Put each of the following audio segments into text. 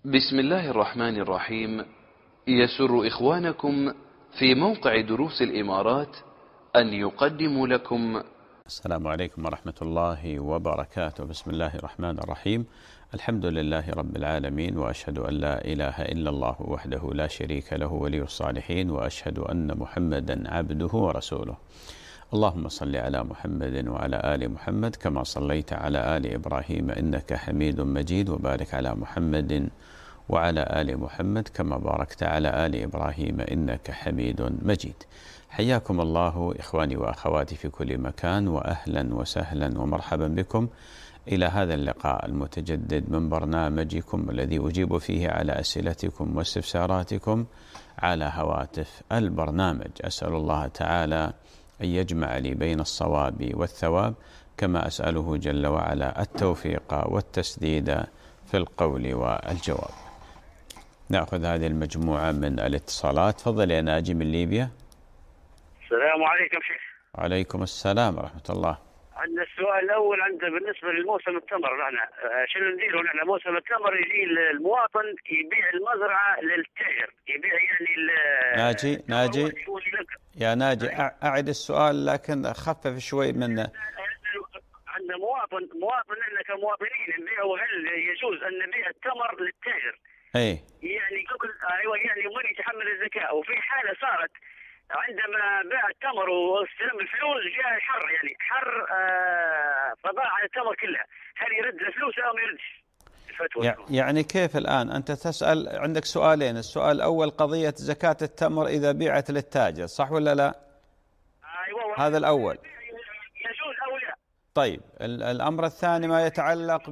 بسم الله الرحمن الرحيم. يسر إخوانكم في موقع دروس الإمارات أن يقدموا لكم. السلام عليكم ورحمة الله وبركاته. بسم الله الرحمن الرحيم. الحمد لله رب العالمين، وأشهد أن لا إله إلا الله وحده لا شريك له ولي الصالحين، وأشهد أن محمدا عبده ورسوله. اللهم صل على محمد وعلى آل محمد كما صليت على آل إبراهيم إنك حميد مجيد، وبارك على محمد وعلى آل محمد كما باركت على آل إبراهيم إنك حميد مجيد. حياكم الله إخواني وأخواتي في كل مكان، وأهلا وسهلا ومرحبا بكم إلى هذا اللقاء المتجدد من برنامجكم الذي أجيب فيه على أسئلتكم واستفساراتكم على هواتف البرنامج. أسأل الله تعالى أن يجمع لي بين الصواب والثواب، كما أسأله جل وعلا التوفيق والتسديد في القول والجواب. نأخذ هذه المجموعة من الاتصالات. تفضل يا ناجي من ليبيا. السلام عليكم شيخ. وعليكم السلام ورحمة الله. عندنا السؤال الأول بالنسبة للموسم التمر، نحن شنو نديروا؟ نحن موسم التمر يجي المواطن يبيع المزرعة للتاجر، يبيع يعني ناجي يا ناجي أعد السؤال لكن خفف شوي منه. عندنا مواطن نحن كمواطنين نبيعوا، هل يجوز أن نبيع التمر للتاجر؟ ايه يعني ايوه، يعني من يتحمل الزكاة. وفي حالة صارت عندما باع التمر واستلم الفلوس جاء حر، يعني حر فضاع على التمر كلها، هل يرد الفلوس او ما يردش؟ يعني كيف الآن أنت تسأل؟ عندك سؤالين. السؤال الأول قضية زكاة التمر إذا بيعت للتاجر، صح ولا لا؟ ايوه، هذا الأول. يجوز او لا؟ طيب الأمر الثاني ما يتعلق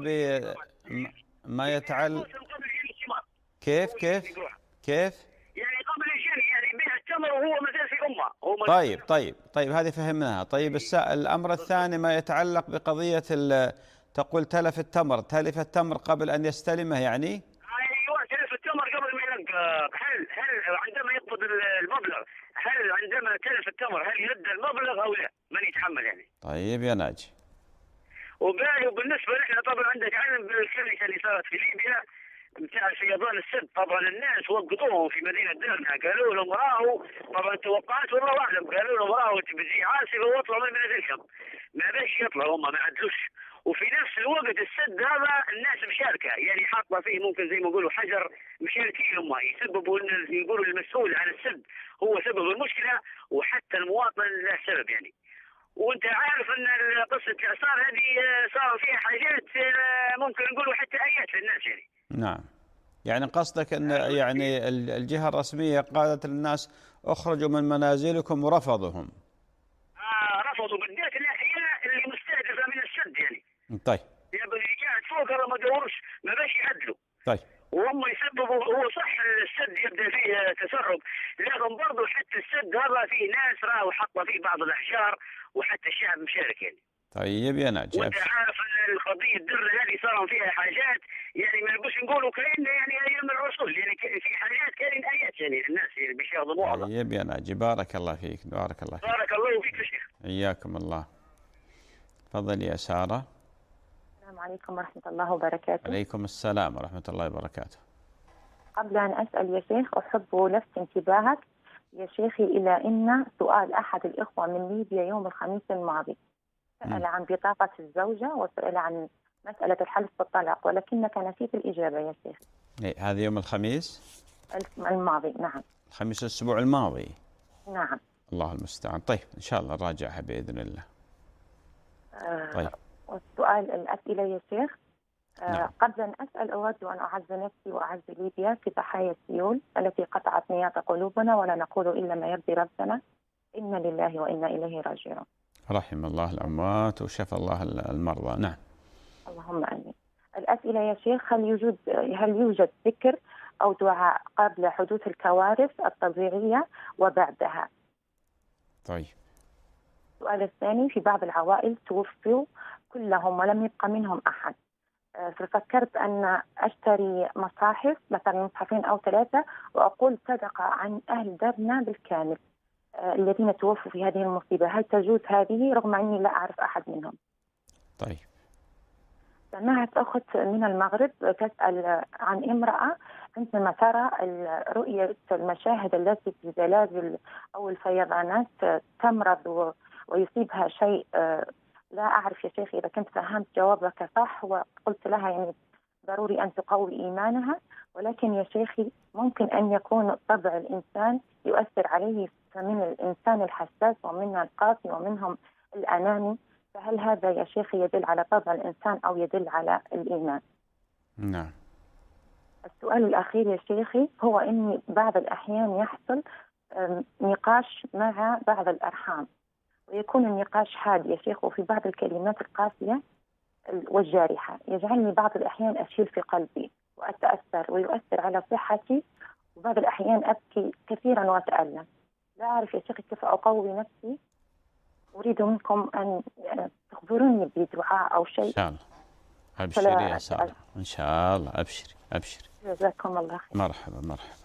كيف يعني قبل الجني، يعني بيع التمر وهو مثلا في امه. طيب هذه فهمناها. طيب الأمر الثاني ما يتعلق بقضية تقول تلف التمر قبل أن يستلمه، يعني ايوه، تلف التمر قبل ما يلقى. هل عندما يقبض المبلغ، هل عندما تلف التمر هل يرد المبلغ او لا؟ من يتحمل يعني؟ طيب يا ناجي. وبالنسبه نحن طبعا عندك علم بالكارثه اللي صارت في ليبيا بتاع فيضان السد. طبعا الناس وقفوهم في مدينه درنا، قالوا لهم راهو، طبعا توقعات والله اعلم، قالوا لهم راهو بتجي عاصفه واطلعوا من منازلكم. ما باش يطلعوا، هم ما عدلوش. وفي نفس الوقت السد هذا الناس مشاركه، يعني حاطه فيه ممكن زي ما يقولوا حجر، مشاركين هم يسببوا ان يقولوا المسؤول عن السد هو سبب المشكله، وحتى المواطن له سبب يعني. وانت عارف ان قصه الاعصار هذه صار فيها حاجات ممكن نقولوا حتى ايات للناس يعني. نعم، يعني قصدك ان يعني الجهه الرسميه قالت للناس اخرجوا من منازلكم ورفضهم. رفضوا بالذات الاحياء اللي مستهدفه من السد يعني. طيب. يعني اللي قاعد فوق ما دورش، ما باش يعدلوا. طيب. وهم يسببوا. هو صح السد يبدا فيه تسرب، لكن برضه حتى السد هذا فيه ناس راهو حاطه فيه بعض الاحجار، وحتى الشعب مشارك يعني. طيب يا ناجي. وانت عارف ان القضيه الدره هذه صار فيها حاجات، يعني ما نبوش نقولوا كاين يعني ايام الرسول، يعني في حاجات كاين ايات يعني الناس يعني باش يهضموها. طيب يا ناجي، بارك الله فيك. بارك الله فيك يا شيخ. حياكم الله. تفضل يا ساره. السلام عليكم ورحمة الله وبركاته. عليكم السلام ورحمة الله وبركاته. قبل أن أسأل يا شيخ، أحب لفت انتباهك يا شيخي إلى أن سؤال أحد الإخوة من ليبيا يوم الخميس الماضي سأل عن بطاقة الزوجة وسأل عن مسألة الحلف بالطلاق، ولكنك نسيت الإجابة يا شيخ. هذا يوم الخميس الماضي. نعم، الخميس الأسبوع الماضي. نعم. الله المستعان. طيب إن شاء الله نراجعها بإذن الله. طيب. والسؤال الأسئلة يا شيخ. نعم. قبل أن أسأل أود أن أعز نفسي وأعز ليبيا في ضحايا السيول التي قطعت نياط قلوبنا، ولا نقول إلا ما يرضي ربنا، إنا لله وإنا إليه راجعون. رحم الله الأموات وشفى الله المرضى. نعم. اللهم آمين. الأسئلة يا شيخ، هل يوجد ذكر أو دعاء قبل حدوث الكوارث الطبيعية وبعدها؟ طيب. السؤال الثاني، في بعض العوائل توفوا كلهم ولم يبقى منهم أحد، ففكرت أن أشتري مصاحف، مثلا مصحفين أو 3، وأقول صدقة عن أهل درنا بالكامل الذين توفوا في هذه المصيبة. هل تجوز هذه رغم أني لا أعرف أحد منهم؟ طيب. سمعت أخت من المغرب تسأل عن امرأة عندما ترى رؤية المشاهد التي في الزلازل أو الفيضانات تمرض ويصيبها شيء. لا أعرف يا شيخ إذا كنت فهمت جوابك صح، وقلت لها يعني ضروري أن تقوي إيمانها، ولكن يا شيخي ممكن أن يكون طبع الإنسان يؤثر عليه، فمن الإنسان الحساس ومنها القاسي ومنهم الأناني، فهل هذا يا شيخي يدل على طبع الإنسان أو يدل على الإيمان؟ نعم. السؤال الأخير يا شيخي هو إني بعض الأحيان يحصل نقاش مع بعض الأرحام، ويكون النقاش حاد يا شيخ، وفي بعض الكلمات القاسية والجارحة يجعلني بعض الأحيان أشيل في قلبي وأتأثر ويؤثر على صحتي، وبعض الأحيان أبكي كثيرا وأتألم. لا أعرف يا شيخ كيف أقوي نفسي. أريد منكم أن تخبروني بدعاء أو شيء. إن شاء الله. أبشري يا سارة، إن شاء الله. أبشري أبشري. جزاكم الله خير. مرحبا مرحبا.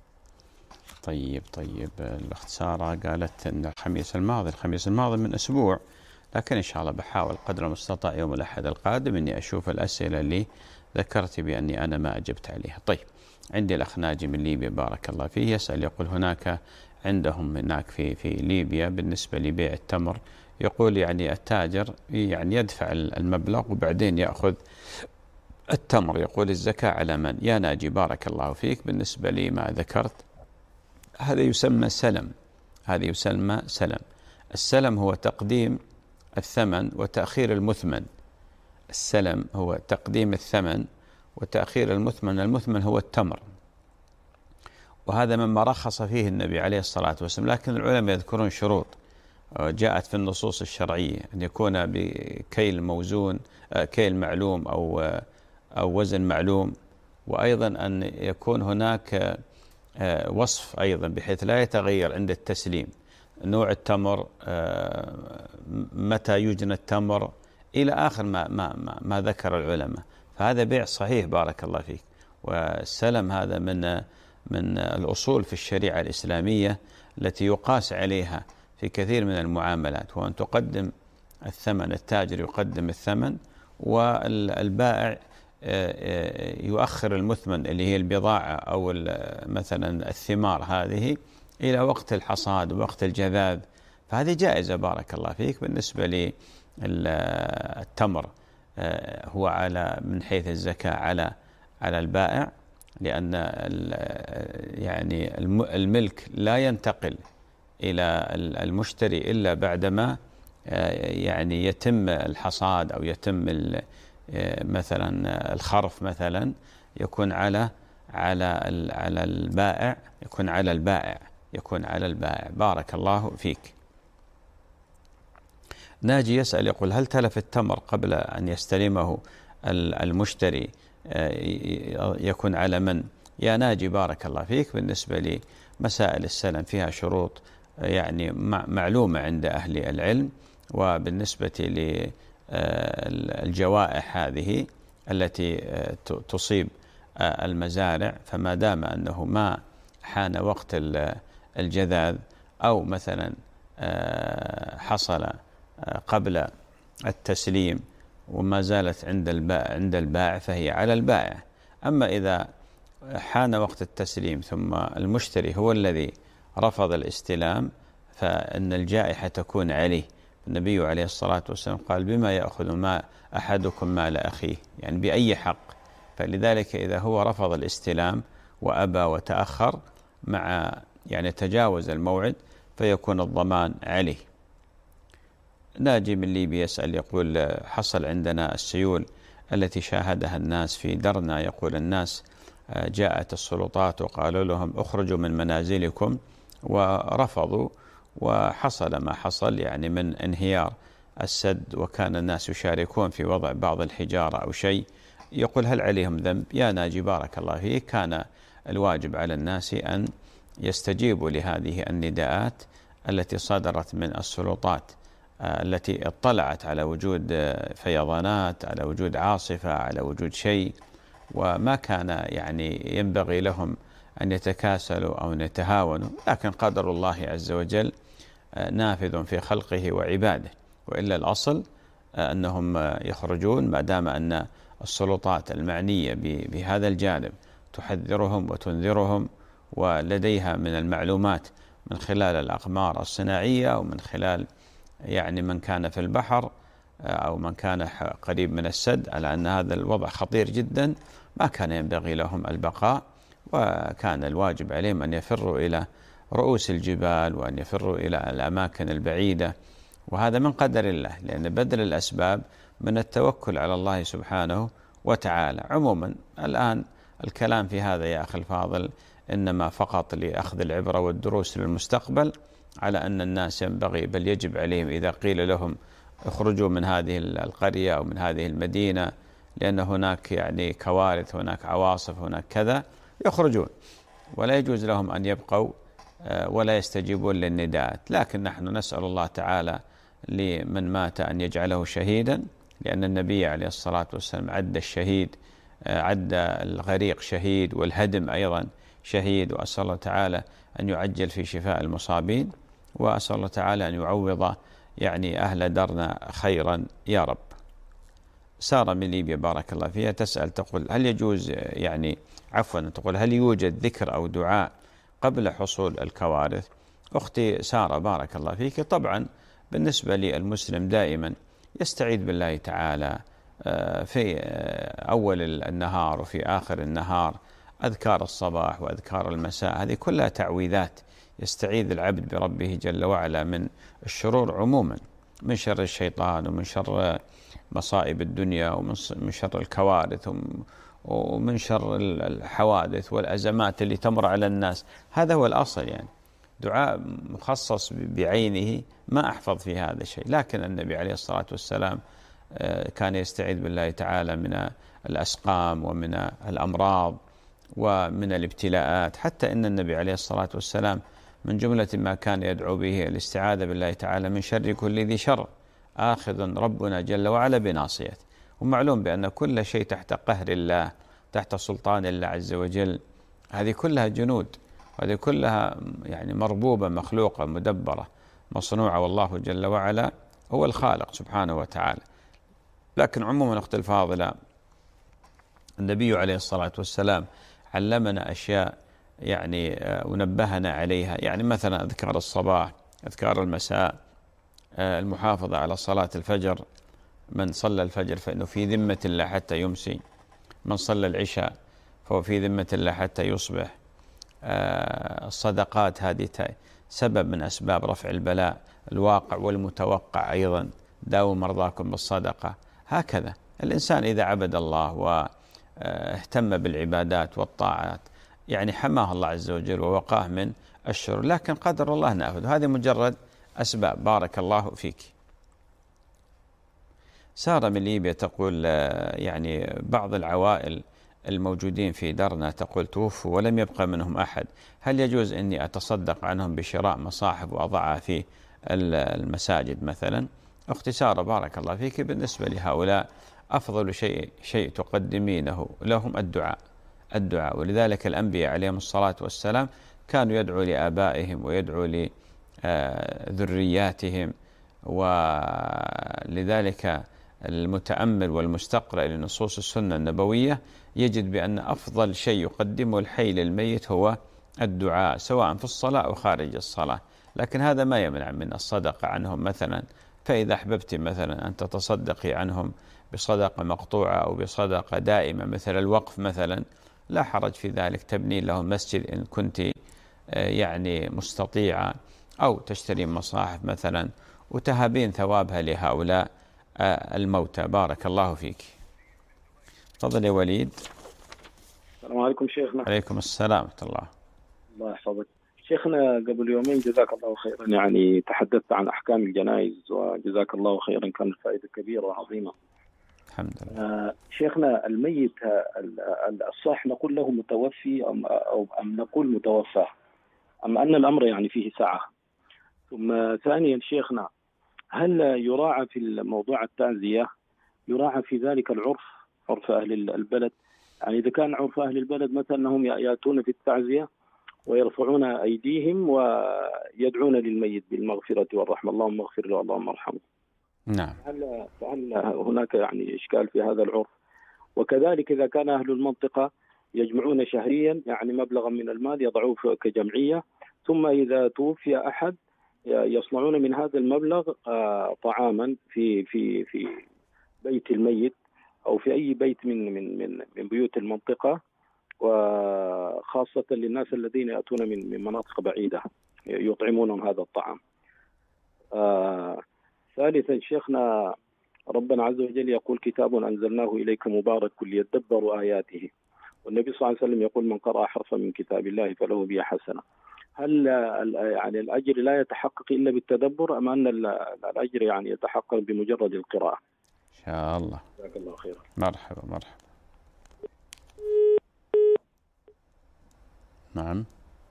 طيب الأخت سارة قالت أن الخميس الماضي من أسبوع، لكن إن شاء الله بحاول قدر المستطاع يوم الأحد القادم أني أشوف الأسئلة اللي ذكرت بأني أنا ما أجبت عليها. طيب، عندي الأخ ناجي من ليبيا بارك الله فيه يسأل، يقول هناك عندهم هناك في ليبيا بالنسبة لبيع التمر، يقول يعني التاجر يعني يدفع المبلغ وبعدين يأخذ التمر، يقول الزكاة على من؟ يا ناجي بارك الله فيك، بالنسبة لي ما ذكرت هذا يسمى سلم، هذا يسمى سلم. السلم هو تقديم الثمن وتأخير المثمن. السلم هو تقديم الثمن وتأخير المثمن. المثمن هو التمر، وهذا مما رخص فيه النبي عليه الصلاة والسلام، لكن العلماء يذكرون شروط جاءت في النصوص الشرعية، أن يكون بكيل موزون، كيل معلوم أو وزن معلوم، وأيضا أن يكون هناك وصف أيضا بحيث لا يتغير عند التسليم، نوع التمر، متى يجنى التمر، إلى آخر ما ذكر العلماء. فهذا بيع صحيح بارك الله فيك. والسلم هذا من الأصول في الشريعة الإسلامية التي يقاس عليها في كثير من المعاملات، وأن تقدم الثمن، التاجر يقدم الثمن والبائع يؤخر المثمن اللي هي البضاعة أو مثلا الثمار هذه إلى وقت الحصاد ووقت الجذاذ. فهذه جائزة بارك الله فيك. بالنسبة للتمر هو على من حيث الزكاة على البائع، لأن يعني الملك لا ينتقل إلى المشتري إلا بعدما يعني يتم الحصاد أو يتم مثلا الخرف مثلا، يكون على البائع، يكون على البائع بارك الله فيك. ناجي يسأل يقول هل تلف التمر قبل أن يستلمه المشتري يكون على من؟ يا ناجي بارك الله فيك، بالنسبة لمسائل السلم فيها شروط يعني معلومة عند أهل العلم، وبالنسبة للجوائح هذه التي تصيب المزارع، فما دام أنه ما حان وقت الجذاذ أو مثلا حصل قبل التسليم وما زالت عند البائع فهي على البائع. أما إذا حان وقت التسليم ثم المشتري هو الذي رفض الاستلام فإن الجائحة تكون عليه. النبي عليه الصلاة والسلام قال بما يأخذ ما أحدكم مال أخيه، يعني بأي حق. فلذلك إذا هو رفض الاستلام وأبى وتأخر مع يعني تجاوز الموعد فيكون الضمان عليه. ناجي من ليبيا يسأل يقول حصل عندنا السيول التي شاهدها الناس في درنا، يقول الناس جاءت السلطات وقالوا لهم اخرجوا من منازلكم ورفضوا، وحصل ما حصل يعني من انهيار السد، وكان الناس يشاركون في وضع بعض الحجارة أو شيء. يقول هل عليهم ذنب؟ يا ناجي بارك الله فيك، كان الواجب على الناس أن يستجيبوا لهذه النداءات التي صدرت من السلطات التي اطلعت على وجود فيضانات، على وجود عاصفة، على وجود شيء، وما كان يعني ينبغي لهم أن يتكاسلوا أو أن يتهاونوا، لكن قدر الله عز وجل نافذ في خلقه وعباده، وإلا الأصل أنهم يخرجون ما دام أن السلطات المعنية بهذا الجانب تحذرهم وتنذرهم، ولديها من المعلومات من خلال الأقمار الصناعية ومن خلال يعني من كان في البحر أو من كان قريب من السد على أن هذا الوضع خطير جدا، ما كان ينبغي لهم البقاء، وكان الواجب عليهم أن يفروا إلى رؤوس الجبال وأن يفروا إلى الأماكن البعيدة. وهذا من قدر الله، لأن بذل الأسباب من التوكل على الله سبحانه وتعالى. عموما الآن الكلام في هذا يا أخي الفاضل إنما فقط لأخذ العبرة والدروس للمستقبل، على أن الناس ينبغي بل يجب عليهم إذا قيل لهم اخرجوا من هذه القرية أو من هذه المدينة لأن هناك يعني كوارث، هناك عواصف، هناك كذا، يخرجون، ولا يجوز لهم أن يبقوا ولا يستجيبون للنداءات. لكن نحن نسأل الله تعالى لمن مات أن يجعله شهيدا، لأن النبي عليه الصلاة والسلام عد الشهيد، عد الغريق شهيد، والهدم أيضا شهيد. وأسأل الله تعالى أن يعجل في شفاء المصابين، وأسأل الله تعالى أن يعوض يعني أهل درنا خيرا يا رب. سارة من ليبيا بارك الله فيها تسأل تقول هل يجوز يعني تقول هل يوجد ذكر أو دعاء قبل حصول الكوارث؟ أختي سارة بارك الله فيك، طبعا بالنسبة للمسلم دائما يستعيذ بالله تعالى في أول النهار وفي آخر النهار، أذكار الصباح وأذكار المساء، هذه كلها تعويذات يستعيذ العبد بربه جل وعلا من الشرور عموما، من شر الشيطان ومن شر مصائب الدنيا ومن شر الكوارث ومن شر الحوادث والأزمات اللي تمر على الناس. هذا هو الأصل، يعني دعاء مخصص بعينه ما أحفظ في هذا الشيء. لكن النبي عليه الصلاة والسلام كان يستعيذ بالله تعالى من الأسقام ومن الأمراض ومن الابتلاءات، حتى إن النبي عليه الصلاة والسلام من جملة ما كان يدعو به الاستعاذة بالله تعالى من شر كل ذي شر آخذ ربنا جل وعلا بناصيته. ومعلوم بأن كل شيء تحت قهر الله، تحت سلطان الله عز وجل، هذه كلها جنود، هذه كلها يعني مربوبة مخلوقة مدبرة مصنوعة، والله جل وعلا هو الخالق سبحانه وتعالى. لكن عموما أختي الفاضلة، النبي عليه الصلاة والسلام علمنا أشياء يعني ونبهنا عليها، يعني مثلا أذكار الصباح، أذكار المساء، المحافظة على صلاة الفجر، من صلى الفجر فإنه في ذمة الله حتى يمسي، من صلى العشاء فهو في ذمة الله حتى يصبح. الصدقات هذه سبب من أسباب رفع البلاء الواقع والمتوقع أيضا، داووا مرضاكم بالصدقة. هكذا الإنسان إذا عبد الله واهتم بالعبادات والطاعات يعني حماه الله عز وجل ووقاه من الشر، لكن قدر الله نافذ، هذه مجرد أسباب. بارك الله فيك. سارة من ليبيا تقول يعني بعض العوائل الموجودين في درنا تقول توفوا ولم يبقى منهم أحد، هل يجوز أني أتصدق عنهم بشراء مصاحف وأضعها في المساجد مثلا؟ أختي سارة بارك الله فيك، بالنسبة لهؤلاء أفضل شيء تقدمينه لهم الدعاء، ولذلك الأنبياء عليهم الصلاة والسلام كانوا يدعوا لآبائهم ويدعوا لذرياتهم، ولذلك المتأمل والمستقرأ لنصوص السنة النبوية يجد بأن أفضل شيء يقدمه الحي للميت هو الدعاء، سواء في الصلاة أو خارج الصلاة. لكن هذا ما يمنع من الصدقة عنهم مثلا، فإذا أحببت مثلا أن تتصدقي عنهم بصدقة مقطوعة أو بصدقة دائمة مثل الوقف مثلا، لا حرج في ذلك، تبني لهم مسجد إن كنت يعني مستطيعة، أو تشتري مصاحف مثلا وتهابين ثوابها لهؤلاء الموتى. بارك الله فيك. تفضل يا وليد. السلام عليكم شيخنا. عليكم السلام ورحمة الله. الله يحفظك شيخنا. قبل يومين جزاك الله خيرا يعني تحدثت عن أحكام الجنائز، وجزاك الله خيرا، كانت فائدة كبيرة وعظيمة. الحمد لله. شيخنا الميت الصح نقول له متوفي أم نقول متوفى، أم أن الأمر يعني فيه سعة؟ ثم ثانيا شيخنا، هل يراعى في الموضوع التعزية يراعى في ذلك عرف أهل البلد؟ يعني إذا كان عرف أهل البلد مثلا أنهم يأتون في التعزية ويرفعون أيديهم ويدعون للميت بالمغفرة والرحمة، اللهم اغفر له اللهم ارحمه. نعم. فهل هناك يعني إشكال في هذا العرف؟ وكذلك إذا كان أهل المنطقة يجمعون شهريا يعني مبلغا من المال يضعوه كجمعية، ثم إذا توفي أحد يصنعون من هذا المبلغ طعاما في بيت الميت أو في أي بيت من بيوت المنطقة، وخاصة للناس الذين يأتون من مناطق بعيدة يطعمونهم هذا الطعام. ثالثا شيخنا، ربنا عز وجل يقول كتاب أنزلناه إليك مبارك ليدبروا آياته، والنبي صلى الله عليه وسلم يقول من قرأ حرفا من كتاب الله فله به حسنة. هل يعني الأجر لا يتحقق إلا بالتدبر، أم أن الأجر يعني يتحقق بمجرد القراءة؟ إن شاء الله. جزاك الله خيرا. مرحبا مرحبا. نعم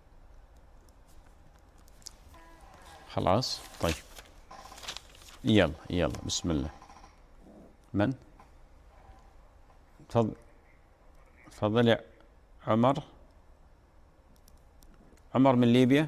خلاص. طيب يلا بسم الله. من؟ تفضل يا عمر من ليبيا.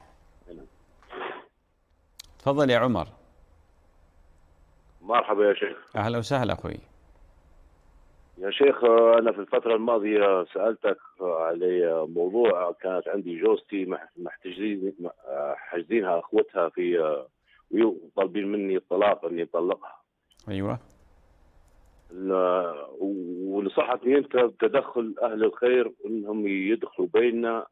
تفضل يا عمر. مرحبا يا شيخ. أهلا وسهلا أخوي. يا شيخ أنا في الفترة الماضية سألتك على موضوع، كانت عندي جوزتي حاجزينها أخوتها في وطالبين مني الطلاق، إني أطلقها. أيوة. ونصحتني أنت بتدخل أهل الخير إنهم يدخلوا بيننا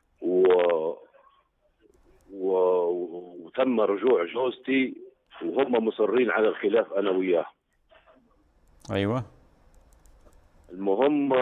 وتم رجوع جوزتي وهم مصرين على الخلاف أنا وياه. أيوة. المهم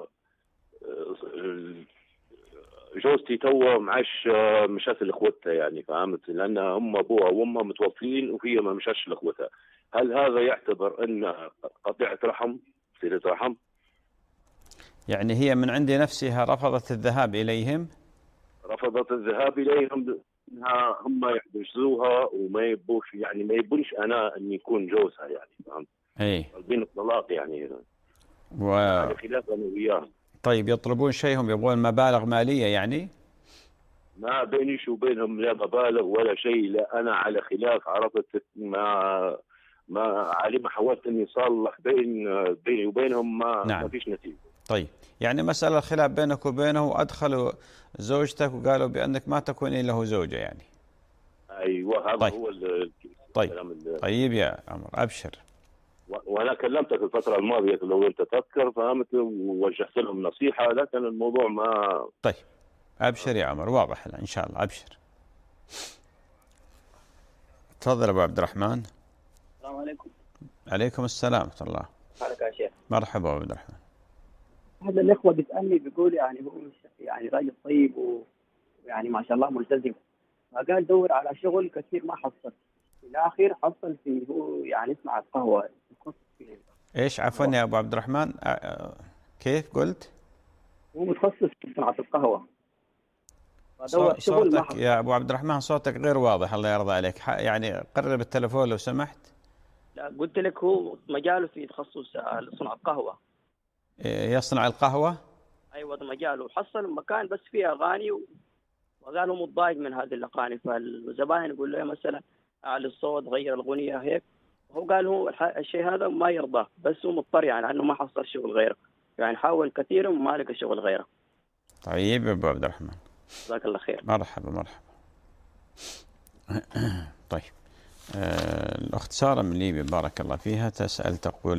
جوزتي تو معاش مشات لاخوتها، يعني فهمت، لان هم ابوها وامها متوفين وهي ما مشاش لاخوتها. هل هذا يعتبر ان قطيعة رحم، صلة رحم؟ يعني هي من عند نفسها رفضت الذهاب اليهم؟ رفضت الذهاب اليهم، انها هم يحجزوها وما يبوش، يعني ما يبونش انا اني يكون جوزها، يعني فهمت؟ اي طالبين الطلاق يعني على خلاف انا وياه. طيب يطلبون شيء، هم يبغون مبالغ مالية يعني؟ ما بينيش وبينهم لا مبالغ ولا شيء، لا أنا على خلاف، عرفت، ما حاولت إني صالح بيني وبينهم، ما فيش نتيجة. طيب يعني مسألة خلاف بينك وبينه، وأدخلوا زوجتك وقالوا بأنك ما تكونين له زوجة يعني. أيوة هذا طيب. هو طيب يا عمر أبشر. وأنا كلمتك الفترة الماضية لو أنت تذكر، فهمت، ووجهت لهم نصيحة، لكن الموضوع ما. طيب أبشر يا عمر، واضح إن شاء الله، أبشر. تفضل أبو عبد الرحمن. السلام عليكم. عليكم السلام ورحمة الله. حالك يا شيخ؟ مرحبا أبو عبد الرحمن. هذا الإخوة بيسألني بيقول يعني هو يعني راجل طيب ويعني ما شاء الله ملتزم، فقال دور على شغل كثير ما حصل، في الآخر حصل في هو يعني يصنع القهوة. إيش عفوا يا أبو عبد الرحمن كيف قلت؟ هو متخصص في صناعة القهوة. صوتك يا أبو عبد الرحمن صوتك غير واضح، الله يرضى عليك، يعني قرب التلفون لو سمحت. لا قلت لك هو مجاله في تخصص صنع القهوة. يصنع القهوة؟ أيوة مجاله، حصل مكان بس فيه أغاني وقال هو متضايق من هذه الأغاني، فالزبائن يقول له مثلا أعلى الصوت، غير الأغنية هيك. هو قال هو الشيء هذا ما يرضى، بس هو مضطر يعني أنه ما حصل شغل غيره، يعني حاول كثيرا وما لقى شغل غيره. طيب يا أبو عبد الرحمن جزاك الله خير. مرحبا. طيب الأخت سارة من ليبيا بارك الله فيها تسأل،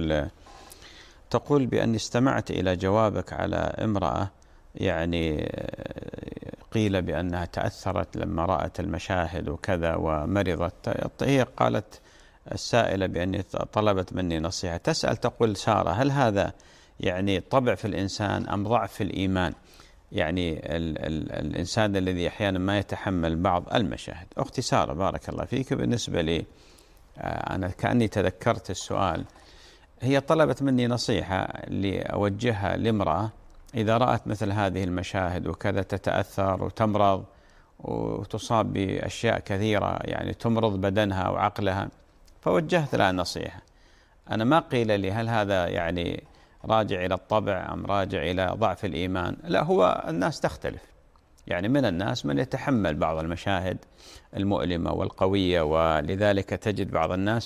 تقول بأني استمعت إلى جوابك على امرأة يعني قيل بأنها تأثرت لما رأت المشاهد وكذا ومرضت. هي قالت السائلة بأني طلبت مني نصيحة، تسأل تقول سارة هل هذا يعني طبع في الإنسان أم ضعف في الإيمان؟ يعني الإنسان الذي أحيانا ما يتحمل بعض المشاهد. أختي سارة بارك الله فيك، بالنسبة لي أنا كأني تذكرت السؤال. هي طلبت مني نصيحة لأوجهها لامرأة إذا رأت مثل هذه المشاهد وكذا تتأثر وتمرض وتصاب بأشياء كثيرة، يعني تمرض بدنها وعقلها، فوجهت لها نصيحة. أنا ما قيل لي هل هذا يعني راجع إلى الطبع أم راجع إلى ضعف الإيمان، لا، هو الناس تختلف، يعني من الناس من يتحمل بعض المشاهد المؤلمة والقوية، ولذلك تجد بعض الناس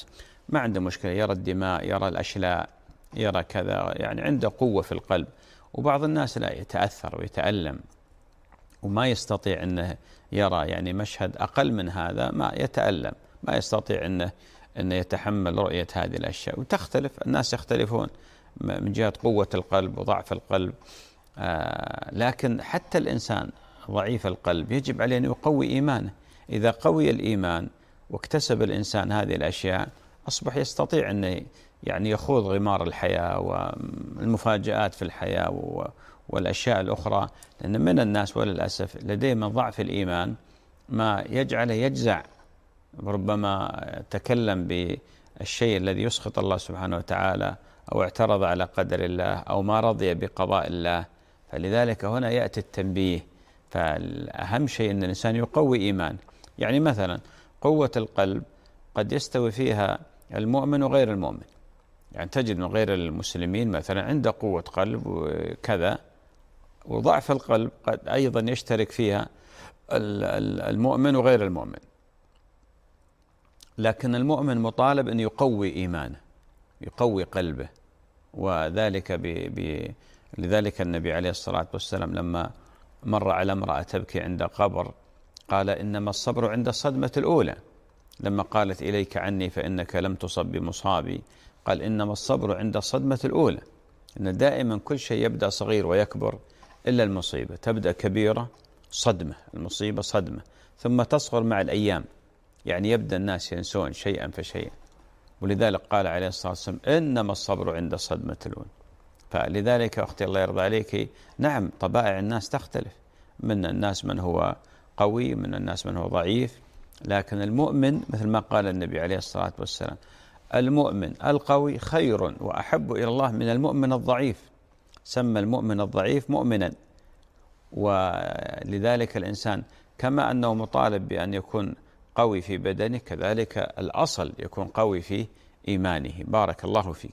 ما عنده مشكلة، يرى الدماء، يرى الأشلاء، يرى كذا، يعني عنده قوة في القلب. وبعض الناس لا، يتأثر ويتألم وما يستطيع أنه يرى يعني مشهد أقل من هذا، ما يتألم، ما يستطيع أنه يتحمل رؤية هذه الأشياء. وتختلف، الناس يختلفون من جهة قوة القلب وضعف القلب. لكن حتى الإنسان ضعيف القلب يجب عليه أن يقوي إيمانه. إذا قوي الإيمان واكتسب الإنسان هذه الأشياء، أصبح يستطيع أن يعني يخوض غمار الحياة والمفاجآت في الحياة والأشياء الأخرى. لأن من الناس وللأسف لديه من ضعف الإيمان ما يجعله يجزع، ربما تكلم بالشيء الذي يسخط الله سبحانه وتعالى، أو اعترض على قدر الله، أو ما رضي بقضاء الله. فلذلك هنا يأتي التنبيه. فالأهم شيء أن الإنسان يقوي إيمان. يعني مثلا قوة القلب قد يستوي فيها المؤمن وغير المؤمن. يعني تجد من غير المسلمين مثلا عنده قوة قلب وكذا، وضعف القلب قد أيضا يشترك فيها المؤمن وغير المؤمن. لكن المؤمن مطالب أن يقوي إيمانه، يقوي قلبه. وذلك لذلك النبي عليه الصلاة والسلام لما مر على امرأة تبكي عند قبر قال: إنما الصبر عند الصدمة الأولى. لما قالت: إليك عني فإنك لم تصب بمصابي، قال: إنما الصبر عند الصدمة الأولى. إن دائما كل شيء يبدأ صغير ويكبر إلا المصيبة، تبدأ كبيرة صدمة، المصيبة صدمة، ثم تصغر مع الأيام. يعني يبدأ الناس ينسون شيئا فشيئا. ولذلك قال عليه الصلاة والسلام: إنما الصبر عند الصدمة الأولى. فلذلك أختي الله يرضى عليك، نعم طبائع الناس تختلف، من الناس من هو قوي، من الناس من هو ضعيف. لكن المؤمن مثل ما قال النبي عليه الصلاة والسلام: المؤمن القوي خير وأحب إلى الله من المؤمن الضعيف. سمى المؤمن الضعيف مؤمنا. ولذلك الإنسان كما أنه مطالب بأن يكون قوي في بدنه، كذلك الأصل يكون قوي في إيمانه. بارك الله فيك.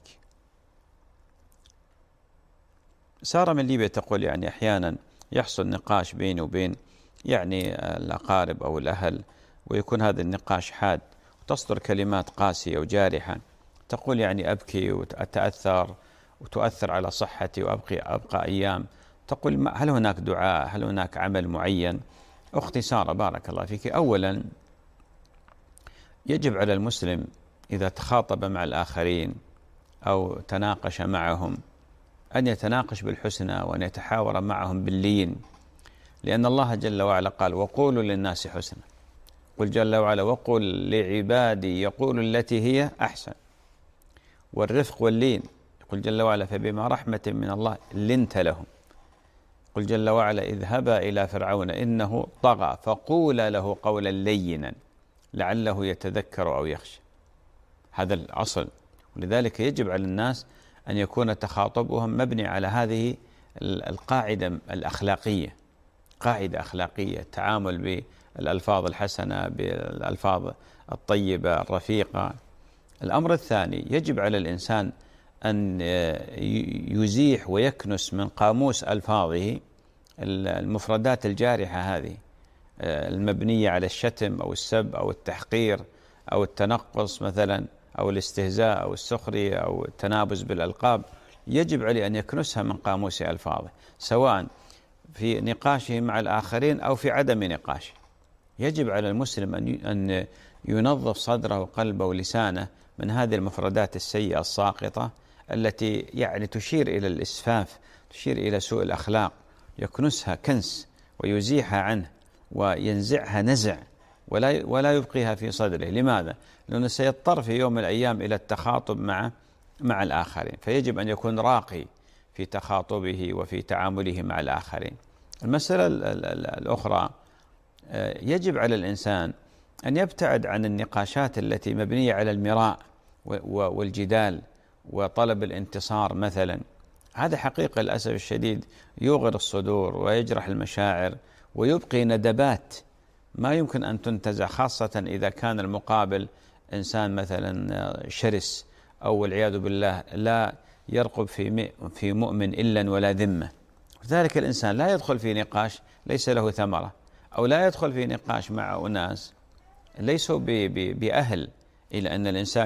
سارة من ليبيا تقول: يعني أحيانا يحصل نقاش بيني وبين يعني الأقارب أو الأهل، ويكون هذا النقاش حاد وتصدر كلمات قاسية وجارحة. تقول: يعني أبكي وأتأثر وتؤثر على صحتي وأبقى أيام. تقول: هل هناك دعاء؟ هل هناك عمل معين؟ أختي سارة بارك الله فيك، أولا يجب على المسلم إذا تخاطب مع الآخرين أو تناقش معهم أن يتناقش بالحسنى، وأن يتحاور معهم باللين. لأن الله جل وعلا قال: وقولوا للناس حسنا. قل جل وعلا: وقل لعبادي يقول التي هي أحسن. والرفق واللين. قل جل وعلا: فبما رحمة من الله لنت لهم. قل جل وعلا: اذهبا إلى فرعون إنه طغى فقولا له قولا لينا لعله يتذكر أو يخشى. هذا الأصل. ولذلك يجب على الناس أن يكون تخاطبهم مبني على هذه القاعدة الأخلاقية، قاعدة أخلاقية، التعامل بالألفاظ الحسنة، بالألفاظ الطيبة الرفيقة. الأمر الثاني، يجب على الإنسان أن يزيح ويكنس من قاموس ألفاظه المفردات الجارحة هذه المبنية على الشتم أو السب أو التحقير أو التنقص مثلا، أو الاستهزاء أو السخرية أو التنابز بالألقاب. يجب عليه أن يكنسها من قاموس ألفاظه، سواء في نقاشه مع الآخرين أو في عدم نقاشه. يجب على المسلم أن ينظف صدره وقلبه ولسانه من هذه المفردات السيئة الساقطة التي يعني تشير إلى الإسفاف، تشير إلى سوء الأخلاق. يكنسها كنس ويزيحها عنه وينزعها نزع، ولا يبقيها في صدره. لماذا؟ لأنه سيضطر في يوم من الأيام إلى التخاطب مع الآخرين، فيجب أن يكون راقي في تخاطبه وفي تعامله مع الآخرين. المسألة الأخرى، يجب على الإنسان أن يبتعد عن النقاشات التي مبنية على المراء والجدال وطلب الانتصار مثلا. هذا حقيقة للأسف الشديد يوغر الصدور ويجرح المشاعر ويبقي ندبات ما يمكن أن تنتزع، خاصة إذا كان المقابل إنسان مثلا شرس أو والعياذ بالله لا يرقب في مؤمن إلا ولا ذمة. لذلك الإنسان لا يدخل في نقاش ليس له ثمرة، أو لا يدخل في نقاش مع أناس ليسوا بأهل إلى أن الإنسان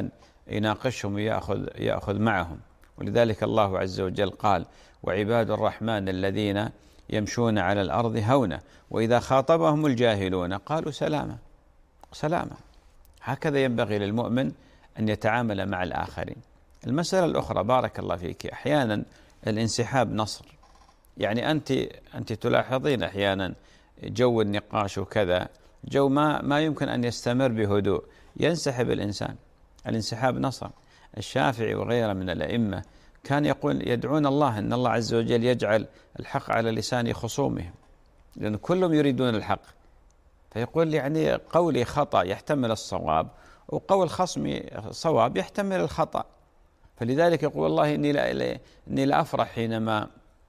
يناقشهم ويأخذ معهم. ولذلك الله عز وجل قال: وعباد الرحمن الذين يمشون على الأرض هونا وإذا خاطبهم الجاهلون قالوا سلاما. سلاما. هكذا ينبغي للمؤمن أن يتعامل مع الآخرين. المسألة الأخرى بارك الله فيك، أحيانا الانسحاب نصر. يعني أنت تلاحظين أحيانا جو النقاش وكذا، جو ما يمكن أن يستمر بهدوء، ينسحب الإنسان. الانسحاب نصر. الشافعي وغيره من الأئمة كان يدعون الله أن الله عز وجل يجعل الحق على لسان خصومهم، لأن كلهم يريدون الحق. فيقول يعني قولي خطأ يحتمل الصواب، وقول خصمي صواب يحتمل الخطأ. فلذلك يقول الله إني لا أفرح حينما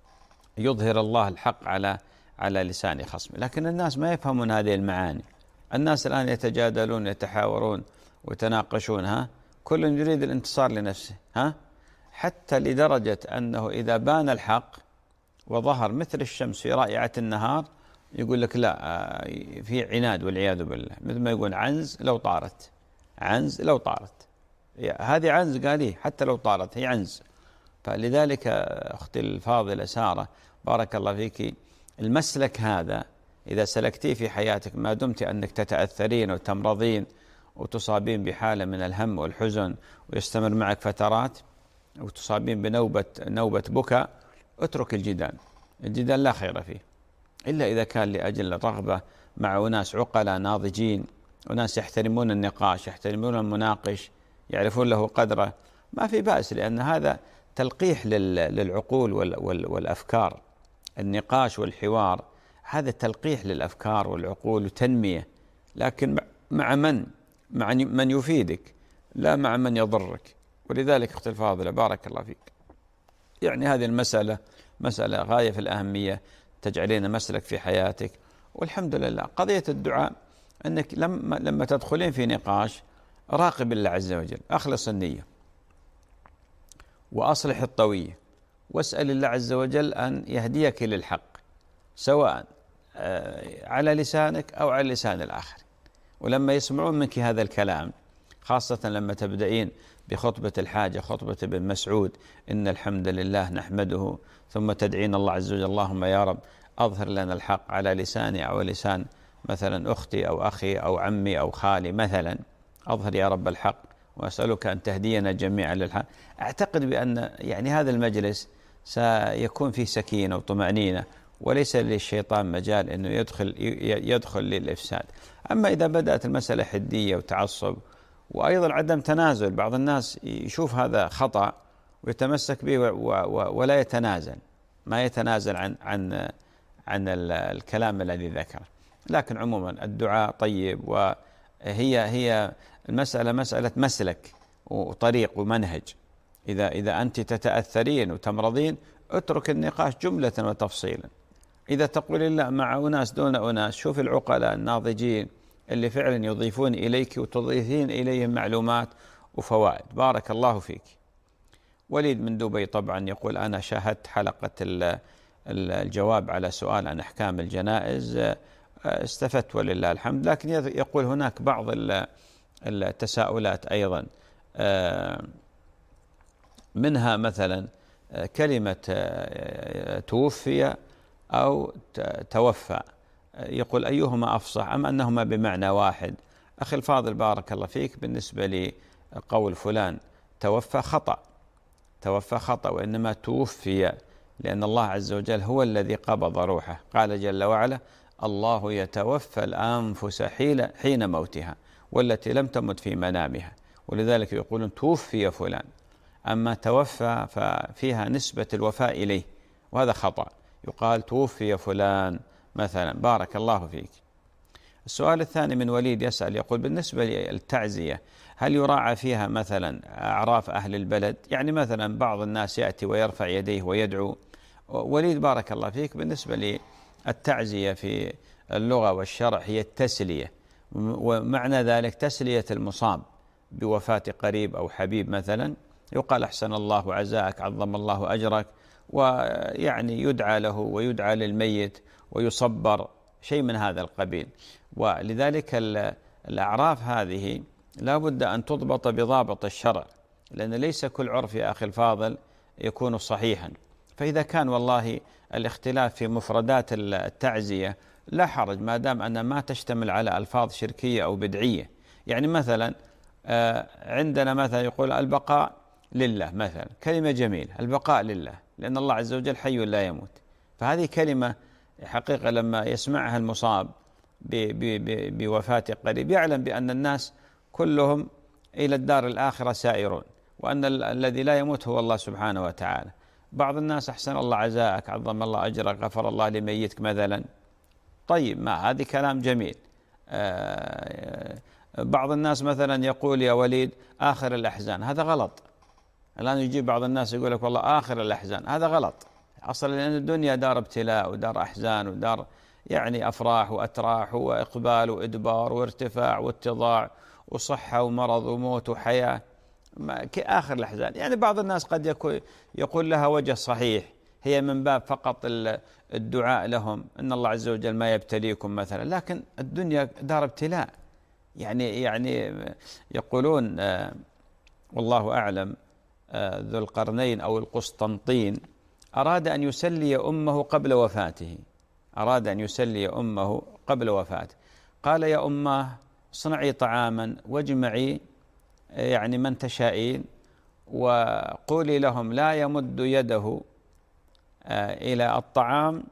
يظهر الله الحق على لسان خصمي. لكن الناس ما يفهمون هذه المعاني. الناس الآن يتجادلون يتحاورون ويتناقشون، كل يريد الانتصار لنفسه، حتى لدرجة أنه إذا بان الحق وظهر مثل الشمس في رائعة النهار يقول لك لا، في عناد والعياذ بالله. مثل ما يقول عنز لو طارت، عنز لو طارت، هذه عنز قال حتى لو طارت هي عنز. فلذلك أختي الفاضلة سارة بارك الله فيك، المسلك هذا إذا سلكتيه في حياتك ما دمت أنك تتأثرين وتمرضين وتصابين بحالة من الهم والحزن ويستمر معك فترات وتصابين بنوبة بكاء، اترك الجدال. الجدال لا خير فيه إلا إذا كان لأجل الرغبة مع أناس عقلاء ناضجين، وناس يحترمون النقاش، يحترمون المناقش، يعرفون له قدره، ما في بأس، لأن هذا تلقيح للعقول والأفكار. النقاش والحوار هذا تلقيح للأفكار والعقول وتنمية، لكن مع من يفيدك لا مع من يضرك. ولذلك أختي الفاضلة بارك الله فيك، يعني هذه المسألة مسألة غاية في الأهمية، تجعلين مسلك في حياتك. والحمد لله قضية الدعاء أنك لما تدخلين في نقاش راقب الله عز وجل، أخلص النية وأصلح الطوية، واسأل الله عز وجل أن يهديك للحق سواء على لسانك أو على لسان الآخر. ولما يسمعون منك هذا الكلام، خاصة لما تبدأين بخطبة الحاجة، خطبة ابن مسعود إن الحمد لله نحمده، ثم تدعين الله عز وجل اللهم يا رب أظهر لنا الحق على لساني أو لسان مثلا أختي أو أخي أو عمي أو خالي مثلا، أظهر يا رب الحق وأسألك أن تهدينا جميعا للحق. أعتقد بأن يعني هذا المجلس سيكون فيه سكينة وطمأنينة، وليس للشيطان مجال أنه يدخل للإفساد. أما إذا بدأت المسألة حدية وتعصب وأيضا عدم تنازل، بعض الناس يشوف هذا خطأ ويتمسك به ولا يتنازل، ما يتنازل عن الكلام الذي ذكره. لكن عموما الدعاء طيب، وهي المسألة مسألة مسلك وطريق ومنهج. إذا أنت تتأثرين وتمرضين اترك النقاش جملة وتفصيلا. إذا تقول لا مع أناس دون أناس، شوف العقلاء الناضجين اللي فعلا يضيفون إليك وتضيفين إليهم معلومات وفوائد. بارك الله فيك. وليد من دبي طبعا يقول أنا شاهدت حلقة الجواب على سؤال عن أحكام الجنائز، استفدت ولله الحمد. لكن يقول هناك بعض التساؤلات أيضا، منها مثلا كلمة توفي أو توفى، يقول أيهما أفصح أم أنهما بمعنى واحد؟ أخي الفاضل بارك الله فيك، بالنسبة لي قول فلان توفى خطأ، وإنما توفي، لأن الله عز وجل هو الذي قبض روحه. قال جل وعلا الله يتوفى الأنفس حين موتها والتي لم تمت في منامها، ولذلك يقولون توفي فلان. أما توفى ففيها نسبة الوفاء إليه، وهذا خطأ، يقال توفي فلان مثلا. بارك الله فيك. السؤال الثاني من وليد يسأل يقول بالنسبة للتعزية هل يراعى فيها مثلا أعراف أهل البلد؟ يعني مثلا بعض الناس يأتي ويرفع يديه ويدعو. وليد بارك الله فيك، بالنسبة للتعزية في اللغة والشرع هي التسلية، ومعنى ذلك تسلية المصاب بوفاة قريب أو حبيب مثلا، يقال أحسن الله عزاءك عظم الله أجرك، ويعني يدعى له ويدعى للميت ويصبر، شيء من هذا القبيل. ولذلك الأعراف هذه لا بد أن تضبط بضابط الشرع، لأن ليس كل عرف يا أخي الفاضل يكون صحيحا. فإذا كان والله الاختلاف في مفردات التعزية لا حرج، ما دام أن ما تشتمل على ألفاظ شركية أو بدعية. يعني مثلا عندنا مثلا يقول البقاء لله، مثلا كلمة جميلة، البقاء لله، لأن الله عز وجل حي لا يموت. فهذه كلمة حقيقة لما يسمعها المصاب بوفاة قريب يعلم بأن الناس كلهم إلى الدار الآخرة سائرون، وأن الذي لا يموت هو الله سبحانه وتعالى. بعض الناس أحسن الله عزاءك، عظم الله أجرك، غفر الله لميتك مثلا. طيب، ما هذه كلام جميل. بعض الناس مثلا يقول يا وليد آخر الأحزان، هذا غلط. الآن يجيب بعض الناس يقول لك والله آخر الأحزان، هذا غلط أصلا، لأن الدنيا دار ابتلاء ودار أحزان ودار يعني أفراح وأتراح وإقبال وإدبار وارتفاع واتضاع وصحة ومرض وموت وحياة. آخر الأحزان يعني بعض الناس قد يقول لها وجه صحيح، هي من باب فقط الدعاء لهم أن الله عز وجل ما يبتليكم مثلا، لكن الدنيا دار ابتلاء. يعني يقولون والله أعلم ذو القرنين أو القسطنطين أراد أن يسلي أمه قبل وفاته، أراد أن يسلي أمه قبل وفاته، قال يا أمه اصنعي طعاما واجمعي يعني من تشائين، وقولي لهم لا يمد يده إلى الطعام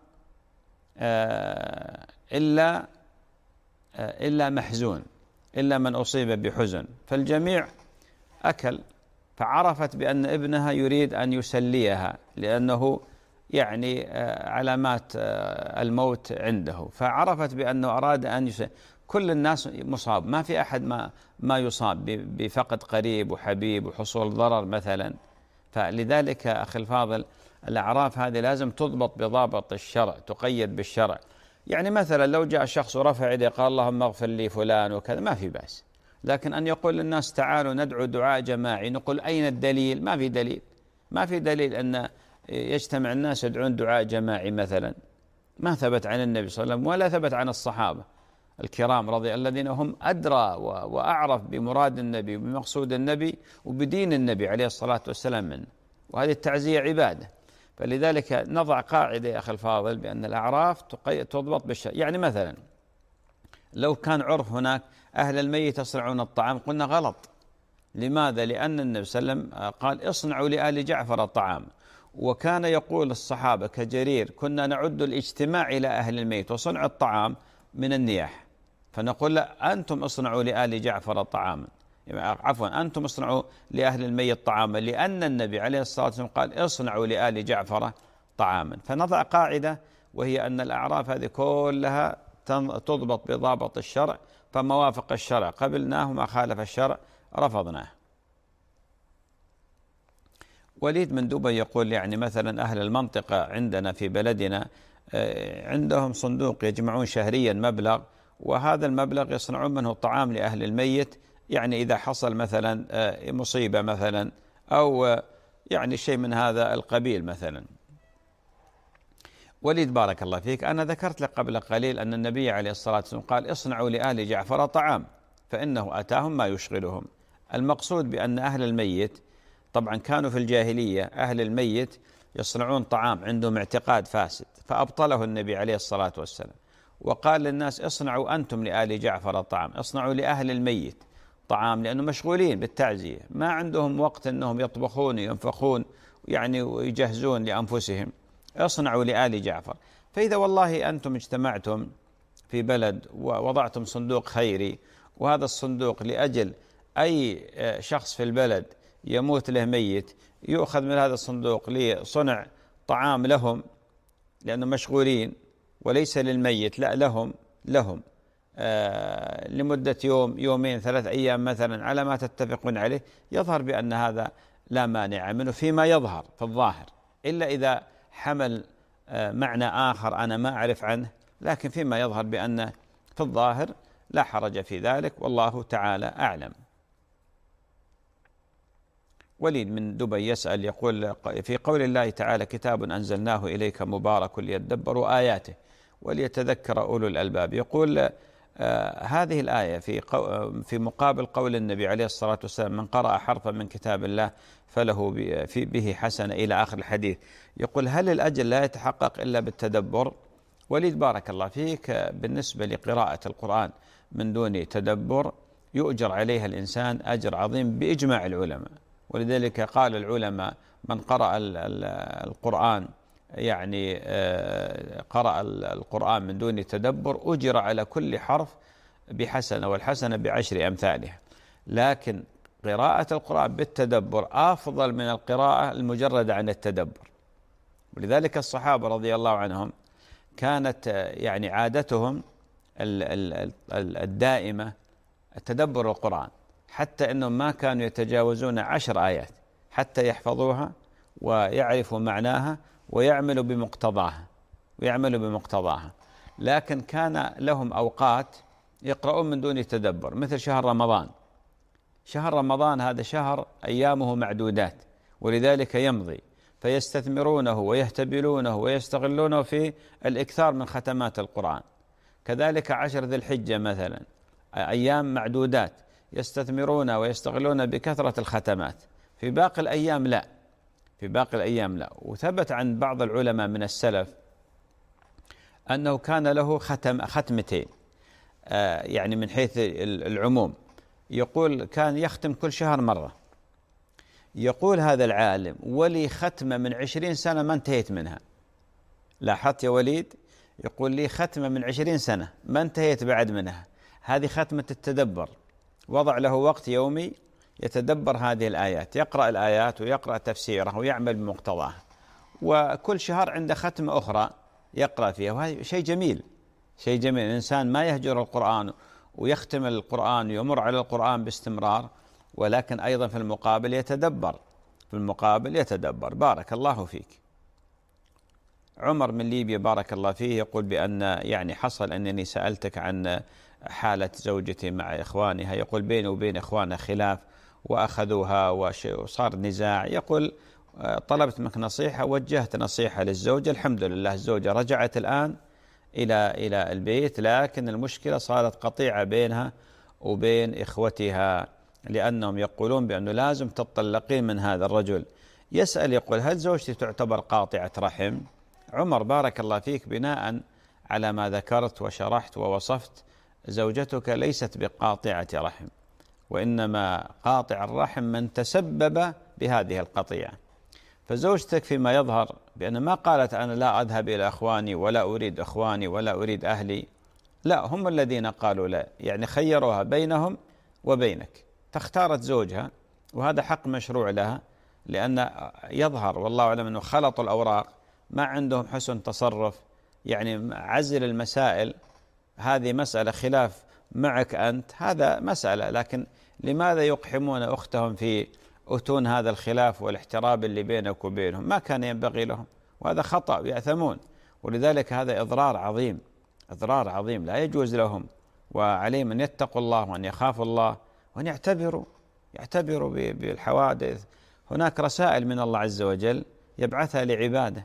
إلا محزون، إلا من أصيب بحزن. فالجميع أكل، فعرفت بأن ابنها يريد أن يسليها لأنه يعني علامات الموت عنده، فعرفت بأنه أراد أن يسلي. كل الناس مصاب، ما في أحد ما يصاب بفقد قريب وحبيب وحصول ضرر مثلا. فلذلك أخي الفاضل الأعراف هذه لازم تضبط بضابط الشرع، تقيد بالشرع. يعني مثلا لو جاء شخص ورفع يده قال اللهم اغفر لي فلان وكذا، ما في بأس. لكن أن يقول للناس تعالوا ندعو دعاء جماعي، نقول أين الدليل؟ ما في دليل، ما في دليل أن يجتمع الناس يدعون دعاء جماعي مثلا، ما ثبت عن النبي صلى الله عليه وسلم ولا ثبت عن الصحابة الكرام رضي الذين هم أدرى وأعرف بمراد النبي وبمقصود النبي وبدين النبي عليه الصلاة والسلام منه. وهذه التعزية عبادة. فلذلك نضع قاعدة يا أخي الفاضل بأن الأعراف تضبط بالشرع. يعني مثلا لو كان عرف هناك أهل الميت يصنعون الطعام، قلنا غلط. لماذا؟ لأن النبي صلى الله عليه وسلم قال اصنعوا لآل جعفر الطعام، وكان يقول الصحابة كجرير كنا نعد الاجتماع إلى أهل الميت وصنع الطعام من النياح، فنقول لا أنتم اصنعوا لآل جعفر طعاما، عفوا أنتم اصنعوا لأهل الميت طعاما، لأن النبي عليه الصلاة والسلام قال اصنعوا لآل جعفر طعاما. فنضع قاعدة وهي أن الأعراف هذه كلها تضبط بضابط الشرع، فما وافق الشرع قبلناه وما خالف الشرع رفضناه. وليد من دبي يقول يعني مثلا أهل المنطقة عندنا في بلدنا عندهم صندوق يجمعون شهريا مبلغ، وهذا المبلغ يصنعون منه طعام لأهل الميت، يعني إذا حصل مثلا مصيبة مثلا أو يعني شيء من هذا القبيل مثلا. وليد بارك الله فيك، أنا ذكرت لك قبل قليل أن النبي عليه الصلاة والسلام قال اصنعوا لآل جعفر طعام فإنه أتاهم ما يشغلهم. المقصود بأن أهل الميت طبعا كانوا في الجاهلية أهل الميت يصنعون طعام، عندهم اعتقاد فاسد، فأبطله النبي عليه الصلاة والسلام وقال للناس اصنعوا أنتم لآل جعفر الطعام، اصنعوا لأهل الميت طعام، لأنه مشغولين بالتعزية، ما عندهم وقت أنهم يطبخون وينفخون يعني ويجهزون لأنفسهم، اصنعوا لآل جعفر. فإذا والله أنتم اجتمعتم في بلد ووضعتم صندوق خيري، وهذا الصندوق لأجل أي شخص في البلد يموت له ميت يؤخذ من هذا الصندوق لصنع طعام لهم لأنهم مشغولين، وليس للميت، لا لهم لمدة يوم يومين 3 أيام مثلا على ما تتفقون عليه، يظهر بأن هذا لا مانع منه فيما يظهر في الظاهر، إلا إذا حمل معنى آخر أنا ما أعرف عنه، لكن فيما يظهر بأن في الظاهر لا حرج في ذلك، والله تعالى أعلم. وليد من دبي يسأل يقول في قول الله تعالى كتاب أنزلناه إليك مبارك ليدبروا آياته وليتذكر أولو الألباب، يقول هذه الآية في مقابل قول النبي عليه الصلاة والسلام: من قرأ حرفا من كتاب الله فله به حسنة إلى آخر الحديث. يقول: هل الأجر لا يتحقق إلا بالتدبر؟ وليد بارك الله فيك، بالنسبة لقراءة القرآن من دون تدبر يؤجر عليها الإنسان أجر عظيم بإجماع العلماء. ولذلك قال العلماء: من قرأ القرآن قرأ القرآن من دون تدبر أجر على كل حرف بحسنة، والحسنة ب10 أمثالها. لكن قراءة القرآن بالتدبر أفضل من القراءة المجردة عن التدبر. ولذلك الصحابة رضي الله عنهم كانت عادتهم الدائمة تدبر القرآن، حتى أنهم ما كانوا يتجاوزون 10 آيات حتى يحفظوها ويعرفوا معناها ويعملوا بمقتضاها. لكن كان لهم أوقات يقرؤون من دون تدبر، مثل شهر رمضان. شهر رمضان هذا شهر أيامه معدودات، ولذلك يمضي، فيستثمرونه ويهتبلونه ويستغلونه في الإكثار من ختمات القرآن. كذلك 10 ذي الحجة مثلا، أيام معدودات يستثمرون ويستغلون بكثرة الختمات. في باقي الأيام لا. وثبت عن بعض العلماء من السلف أنه كان له ختمتين، من حيث العموم. يقول كان يختم كل شهر مرة. يقول هذا العالم: ولي ختمة من 20 سنة ما انتهيت منها. لاحظت يا وليد؟ يقول: لي ختمة من 20 سنة ما انتهيت بعد منها. هذه ختمة التدبر. وضع له وقت يومي يتدبر هذه الآيات، يقرأ الآيات ويقرأ تفسيرها ويعمل بمقتضاها، وكل شهر عنده ختمة أخرى يقرأ فيها. وهذا شيء جميل. الإنسان ما يهجر القرآن ويختم القرآن ويمر على القرآن باستمرار، ولكن أيضا في المقابل يتدبر. بارك الله فيك. عمر من ليبيا بارك الله فيه يقول بأن حصل أنني سألتك عن حالة زوجتي مع إخوانها. يقول: بيني وبين إخوانها خلاف وأخذوها وصار نزاع. يقول: طلبت منك نصيحة، وجهت نصيحة للزوجة، الحمد لله الزوجة رجعت الآن إلى البيت، لكن المشكلة صارت قطيعة بينها وبين إخوتها، لأنهم يقولون بأنه لازم تطلقين من هذا الرجل. يسأل يقول: هل زوجتي تعتبر قاطعة رحم؟ عمر بارك الله فيك، بناء على ما ذكرت وشرحت ووصفت، زوجتك ليست بقاطعة رحم، وإنما قاطع الرحم من تسبب بهذه القطيعة. فزوجتك فيما يظهر بأن ما قالت أنا لا أذهب إلى أخواني ولا أريد أخواني ولا أريد أهلي، لا، هم الذين قالوا لا، خيروها بينهم وبينك، فاختارت زوجها، وهذا حق مشروع لها، لأن يظهر والله أعلم أنه خلطوا الأوراق، ما عندهم حسن تصرف، عزل المسائل. هذه مسألة خلاف معك أنت، هذا مسألة، لكن لماذا يقحمون أختهم في أتون هذا الخلاف والاحتراب اللي بينك وبينهم؟ ما كان ينبغي لهم، وهذا خطأ يأثمون. ولذلك هذا إضرار عظيم لا يجوز لهم، وعليهم أن يتقوا الله وأن يخافوا الله وأن يعتبروا بالحوادث. هناك رسائل من الله عز وجل يبعثها لعباده،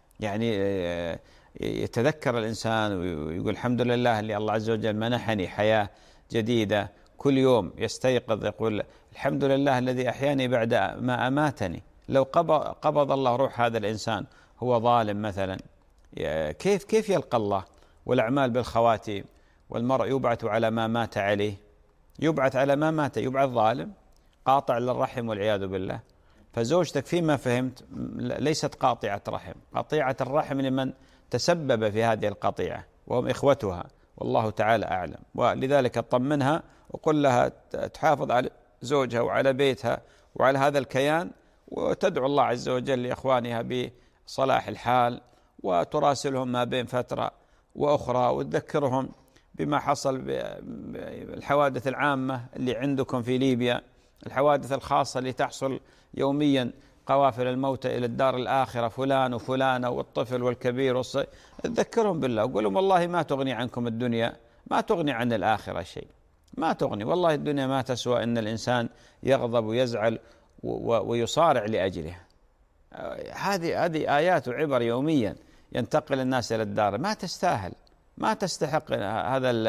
يتذكر الإنسان ويقول الحمد لله اللي الله عز وجل منحني حياة جديدة. كل يوم يستيقظ يقول الحمد لله الذي أحياني بعد ما أماتني. لو قبض الله روح هذا الإنسان هو ظالم مثلا، كيف يلقى الله؟ والأعمال بالخواتيم، والمرء يبعث على ما مات عليه، يبعث ظالم قاطع للرحم والعياذ بالله. فزوجتك فيما فهمت ليست قاطعة رحم، قطيعة الرحم لمن تسبب في هذه القطيعة وهم إخوتها، والله تعالى أعلم. ولذلك اطمنها وقل لها تحافظ على زوجها وعلى بيتها وعلى هذا الكيان، وتدعو الله عز وجل لإخوانها بصلاح الحال، وتراسلهم ما بين فترة وأخرى، وتذكرهم بما حصل بالحوادث العامة اللي عندكم في ليبيا، الحوادث الخاصة اللي تحصل يوميا، قوافل الموتى إلى الدار الآخرة، فلان وفلانة والطفل والكبير تذكرهم بالله وقول لهم والله ما تغني عنكم الدنيا، ما تغني عن الآخرة شيء، ما تغني، والله الدنيا ما تسوى إن الإنسان يغضب ويزعل ويصارع لأجلها. هذه آيات وعبر يوميا ينتقل الناس إلى الدار، ما تستاهل، ما تستحق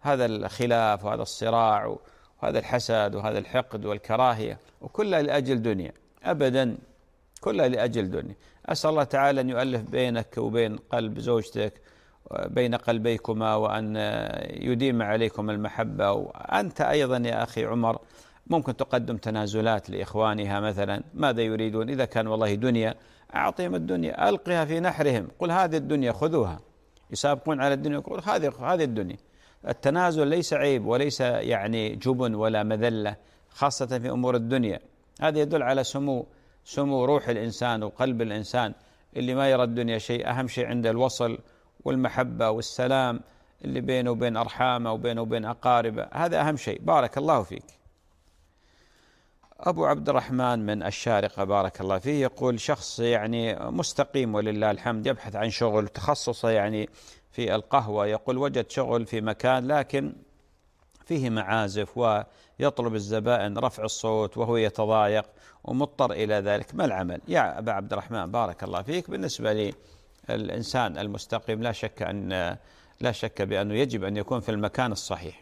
هذا الخلاف وهذا الصراع وهذا الحسد وهذا الحقد والكراهية، وكلها لأجل دنيا، أبدا كلها لأجل دنيا. أسأل الله تعالى أن يؤلف بينك وبين قلب زوجتك، بين قلبيكما، وأن يديم عليكم المحبة. وأنت أيضا يا أخي عمر ممكن تقدم تنازلات لإخوانها مثلا، ماذا يريدون؟ إذا كان والله دنيا أعطيهم الدنيا، ألقها في نحرهم، قل هذه الدنيا خذوها. يسابقون على الدنيا، يقول هذه الدنيا. التنازل ليس عيب وليس يعني جبن ولا مذلة، خاصة في أمور الدنيا. هذا يدل على سمو روح الإنسان وقلب الإنسان، اللي ما يرى الدنيا شيء، أهم شيء عنده الوصل والمحبة والسلام اللي بينه وبين أرحامه وبينه وبين أقاربه، هذا أهم شيء. بارك الله فيك. أبو عبد الرحمن من الشارقة بارك الله فيه يقول: شخص يعني مستقيم ولله الحمد، يبحث عن شغل، تخصصه يعني في القهوة، يقول وجد شغل في مكان لكن فيه معازف ويطلب الزبائن رفع الصوت وهو يتضايق ومضطر إلى ذلك، ما العمل؟ يا أبا عبد الرحمن بارك الله فيك، بالنسبة لي الإنسان المستقيم لا شك بأنه يجب أن يكون في المكان الصحيح.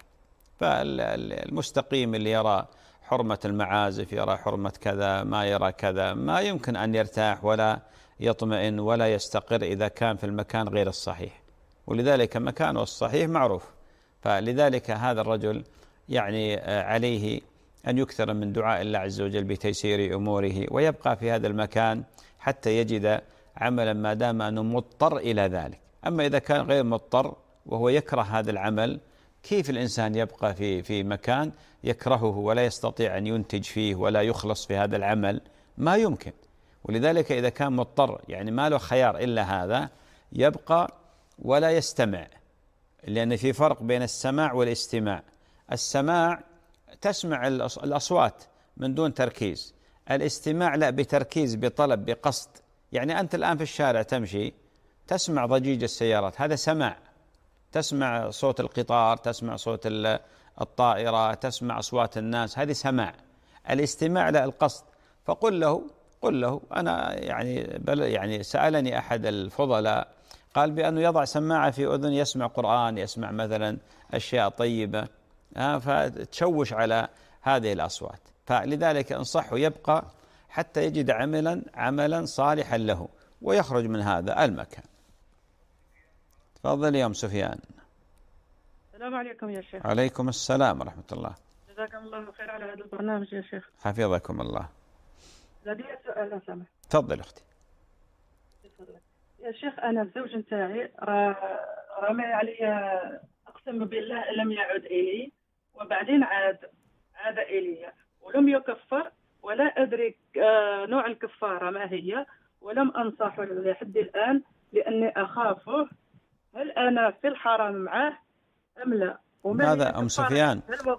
فالمستقيم اللي يرى حرمة المعازف، يرى حرمة كذا، ما يرى كذا، ما يمكن أن يرتاح ولا يطمئن ولا يستقر إذا كان في المكان غير الصحيح، ولذلك مكانه الصحيح معروف. فلذلك هذا الرجل يعني عليه أن يكثر من دعاء الله عز وجل بتيسير أموره، ويبقى في هذا المكان حتى يجد عملا ما دام أنه مضطر إلى ذلك. أما إذا كان غير مضطر وهو يكره هذا العمل، كيف الإنسان يبقى في مكان يكرهه ولا يستطيع أن ينتج فيه ولا يخلص في هذا العمل؟ ما يمكن. ولذلك إذا كان مضطر يعني ما له خيار إلا هذا، يبقى ولا يستمع، لأن في فرق بين السماع والاستماع. السماع تسمع الأصوات من دون تركيز، الاستماع لا، بتركيز، بطلب، بقصد. يعني أنت الآن في الشارع تمشي تسمع ضجيج السيارات، هذا سماع، تسمع صوت القطار، تسمع صوت الطائرة، تسمع أصوات الناس، هذه سماع. الاستماع لا، القصد. فقل له أنا يعني سألني أحد الفضلاء قال بأنه يضع سماعة في أذن، يسمع قرآن، يسمع مثلا أشياء طيبة، فتشوش على هذه الأصوات. فلذلك انصحه يبقى حتى يجد عملا صالحا له ويخرج من هذا المكان. تفضل يا أم سفيان. السلام عليكم يا شيخ. عليكم السلام ورحمة الله. جزاكم الله خير على هذا البرنامج يا شيخ. حفظكم الله. لدي سؤال لو سمحت. تفضل أختي. يا شيخ أنا الزوج نتاعي رمى علي، أقسم بالله لم يعد إلي، وبعدين عاد إلي ولم يكفر، ولا أدري نوع الكفارة ما هي، ولم أنصحه لحد الآن لأني أخافه. هل أنا في الحرام معه أم لا؟ ماذا أم سفيان؟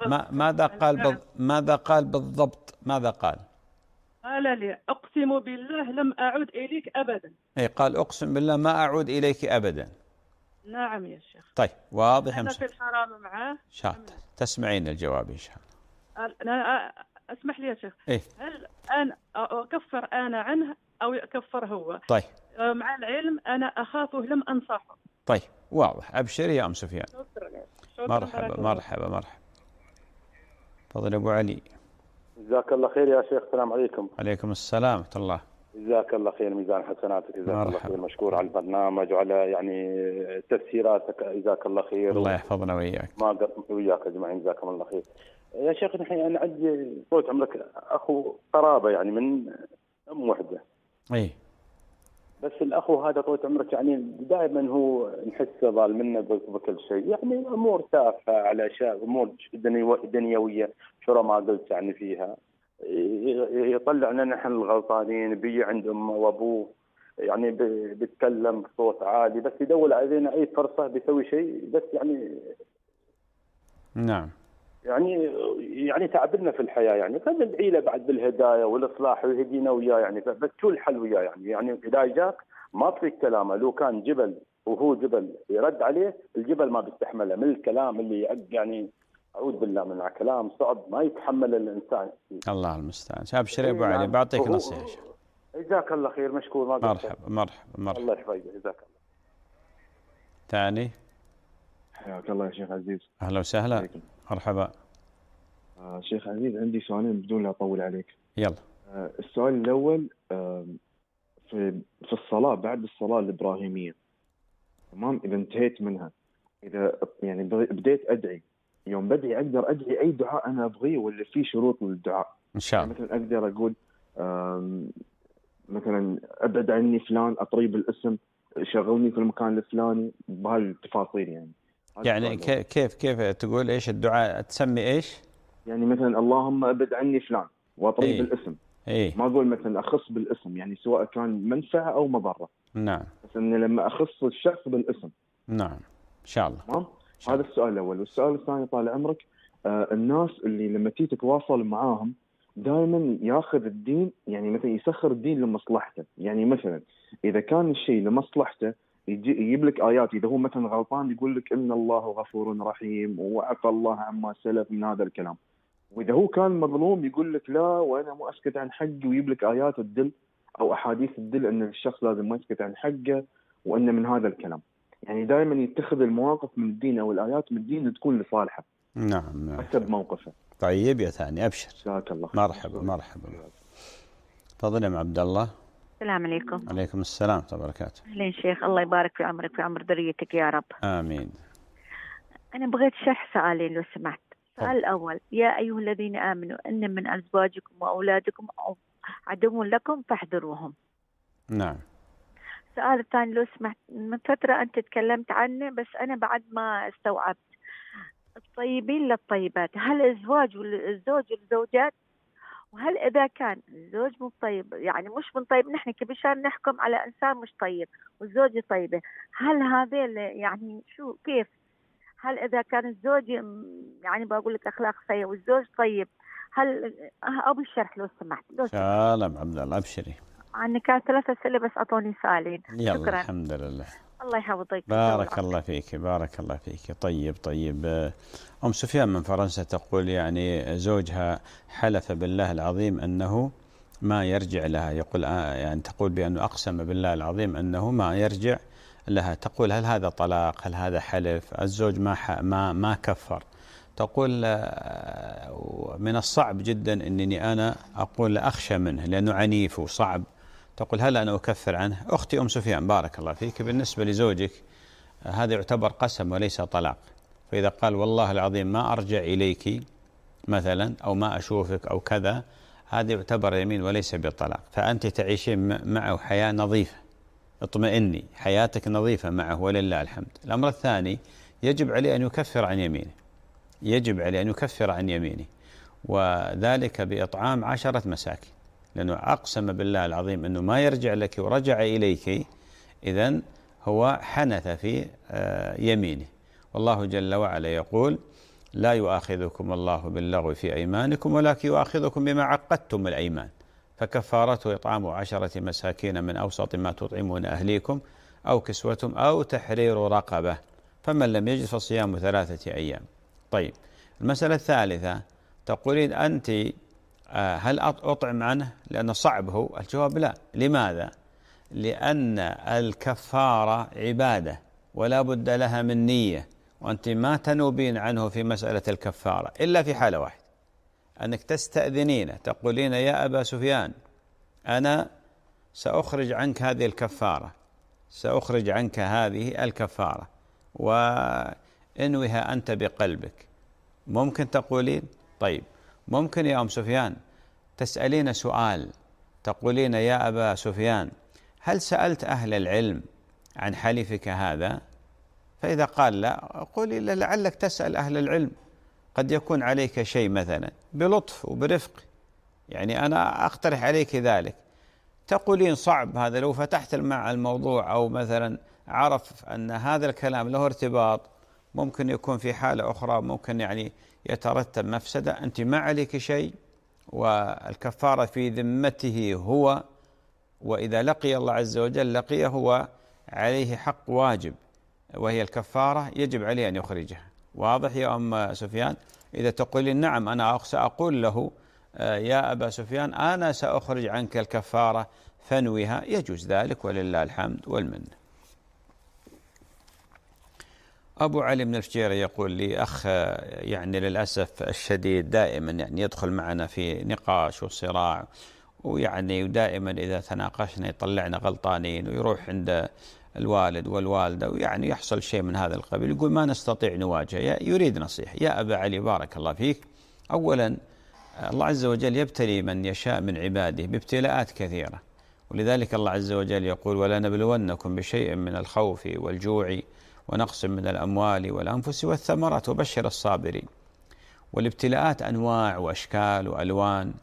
ماذا قال بالضبط؟ ماذا قال؟ قال لي أقسم بالله لم أعود إليك أبدا. أي قال أقسم بالله ما أعود إليك أبدا. نعم يا شيخ. طيب واضح. أنا في الحرام معه. شاطر، تسمعين الجواب إن شاء الله. أنا أسمح لي يا شيخ. إيه؟ هل أنا أكفر أنا عنه أو يكفر هو؟ طيب. مع العلم أنا أخافه لم أنصحه. طيب واضح. أبشري يا أم سفيان. شكرا. مرحبا. تفضل أبو علي. جزاك الله خير يا شيخ. السلام عليكم. عليكم السلام ورحمة الله. جزاك الله خير، ميزان حسناتك. جزاك الله خير، مشكور على البرنامج وعلى يعني تفسيراتك. جزاك الله خير. الله يحفظنا وإياك. وياك أجمعين. جزاكم الله خير. يا شيخ نحن أنا عندي طول عمرك أخو قرابة يعني من أم وحدة. إيه. بس الأخو هذا طول عمرك يعني دائما هو نحسه ظالم منا بكل شيء، يعني أمور تافهة على أشياء، أمور دنيوية شو ما قلت يعني فيها، يطلعنا نحن الغلطانين، بي عند أمه وأبوه يعني بيتكلم بصوت عالي، بس يدور علينا أي فرصة بيسوي شيء، بس يعني نعم يعني تعبنا في الحياة يعني، فندعي له بعد بالهداية والإصلاح ويهدينا وياه يعني، بس شو الحل وياه يعني إذا جاك ما تفيد كلامه، لو كان جبل وهو جبل يرد عليه، الجبل ما بيستحمله من الكلام اللي يعني أعوذ بالله من كلام صعب ما يتحمل الإنسان. الله المستعان. أبشر يا أبو علي، بعطيك نصيحة. جزاك الله خير، مشكور. مرحبا. الله يحفظك. جزاك الله. ثاني. حياك الله يا شيخ عزيز. أهلا وسهلا. عليكم. مرحبا. شيخ عزيز، عندي سؤالين بدون لا أطول عليك. يلا. السؤال الأول، في الصلاة، بعد الصلاة الإبراهيمية، تمام، إذا انتهيت منها، إذا يعني بديت أدعي، يوم بدعي أقدر أدعي أي دعاء أنا أبغيه ولا في شروط للدعاء؟ إن شاء يعني الله. مثلا أقدر أقول مثلا أبعد عني فلان، أطريب الاسم، شغلني في المكان الفلاني، بهالتفاصيل يعني. يعني كيف تقول إيش الدعاء؟ تسمي إيش؟ يعني مثلا اللهم أبعد عني فلان وأطريب الاسم. ما أقول مثلا أخص بالاسم، يعني سواء كان منفعة أو مضرة. نعم. بس إن لما أخص الشخص بالاسم. نعم إن شاء الله. تمام. هذا السؤال الأول. والسؤال الثاني طال عمرك، الناس اللي لما تيجي تتواصل معاهم دائما ياخذ الدين، يعني مثلا يسخر الدين لمصلحته. يعني مثلا إذا كان الشيء لمصلحته يجيب لك آيات، إذا هو مثلا غلطان يقول لك إن الله غفور رحيم وعفى الله عما سلف من هذا الكلام. وإذا هو كان مظلوم يقول لك لا وأنا مو أسكت عن حقي، ويجيب لك آيات تدل أو أحاديث تدل أن الشخص لازم ما يسكت عن حقه وأن من هذا الكلام. يعني دائما يتخذ المواقف من الدين أو الآيات من الدين تكون لصالحه. نعم. حسب موقفه. طيب يا ثاني، أبشر. جزاك الله. مرحبا. تفضل يا عبد الله. السلام عليكم. عليكم السلام ورحمة الله وبركاته. أهلين شيخ، الله يبارك في عمرك، في عمر ذريتك يا رب. آمين. أنا بغيت شرح سؤالين لو سمحت. السؤال الأول: يا أيها الذين آمنوا إن من أزواجكم وأولادكم عدو لكم فاحذروهم. نعم. السؤال الثاني لو سمحت، من فترة أنت تكلمت عنه بس أنا بعد ما استوعبت. الطيبين للطيبات، هل الزوج والزوجات؟ وهل إذا كان الزوج مو طيب، يعني مش من طيب، نحن كبشر نحكم على إنسان مش طيب والزوجة طيبة، هل هذا يعني شو كيف؟ هل إذا كان الزوج يعني بقول لك أخلاق سيئة والزوج طيب، هل أبو الشرح لو سمحت؟ سلام عبد الله، أبشري. عني كانت 3 أسئلة بس أعطوني سؤالين. يلا. شكرا. الحمد لله. الله يحفظك. بارك الله فيك. بارك الله فيك. طيب. أم سفيان من فرنسا تقول يعني زوجها حلف بالله العظيم أنه ما يرجع لها، يقول يعني تقول بأنه أقسم بالله العظيم أنه ما يرجع لها. تقول هل هذا طلاق؟ هل هذا حلف؟ الزوج ما كفر. تقول من الصعب جدا أنني أنا أقول أخشى منه لأنه عنيف وصعب. تقول هل أنا أكفر عنه؟ أختي أم سفيان بارك الله فيك، بالنسبة لزوجك هذا يعتبر قسم وليس طلاق. فإذا قال والله العظيم ما أرجع إليك مثلا أو ما أشوفك أو كذا، هذا يعتبر يمين وليس بطلاق. فأنت تعيشين معه حياة نظيفة، اطمئني، حياتك نظيفة معه ولله الحمد. الأمر الثاني، يجب عليه أن يكفر عن يمينه، يجب عليه أن يكفر عن يمينه، وذلك بإطعام 10 مساكين، لأنه أقسم بالله العظيم أنه ما يرجع لك ورجع إليك، إذن هو حنث في يمينه. والله جل وعلا يقول لا يؤاخذكم الله باللغو في أيمانكم ولكن يؤاخذكم بما عقدتم الأيمان، فكفارته إطعام 10 مساكين من أوسط ما تطعمون أهليكم أو كسوتهم أو تحرير رقبة، فمن لم يجد فصيام 3 أيام. طيب، المسألة الثالثة تقولين أنت هل أطعم عنه لأنه صعب هو؟ الجواب لا. لماذا؟ لأن الكفارة عبادة ولا بد لها من نية، وأنت ما تنوبين عنه في مسألة الكفارة إلا في حالة واحدة، أنك تستأذنين تقولين يا أبا سفيان أنا سأخرج عنك هذه الكفارة، سأخرج عنك هذه الكفارة وانوها أنت بقلبك. ممكن تقولين طيب، ممكن يا أم سفيان تسألين سؤال، تقولين يا أبا سفيان هل سألت أهل العلم عن حلفك هذا؟ فإذا قال لا، قولي لعلك تسأل أهل العلم، قد يكون عليك شيء مثلا، بلطف وبرفق، يعني أنا أقترح عليك ذلك. تقولين صعب هذا، لو فتحت مع الموضوع أو مثلا عرف أن هذا الكلام له ارتباط، ممكن يكون في حالة أخرى ممكن يعني يترتب مفسدة، أنت ما عليك شيء والكفارة في ذمته هو، وإذا لقي الله عز وجل لقيه هو عليه حق واجب وهي الكفارة، يجب عليه أن يخرجها. واضح يا أم سفيان؟ إذا تقولين نعم أنا سأقول له يا أبا سفيان أنا سأخرج عنك الكفارة فانويها، يجوز ذلك ولله الحمد والمنة. أبو علي من الفجيرة يقول لي أخ يعني للأسف الشديد دائما يعني يدخل معنا في نقاش وصراع، ويعني ودائما إذا تناقشنا يطلعنا غلطانين ويروح عند الوالد والوالدة ويعني يحصل شيء من هذا القبيل، يقول ما نستطيع نواجه. يريد نصيحة. يا أبا علي بارك الله فيك، أولا الله عز وجل يبتلي من يشاء من عباده بابتلاءات كثيرة، ولذلك الله عز وجل يقول ولنبلونكم بشيء من الخوف والجوع ونقص من الأموال والأنفس والثمرات وبشر الصابرين. والابتلاءات أنواع وأشكال وألوان،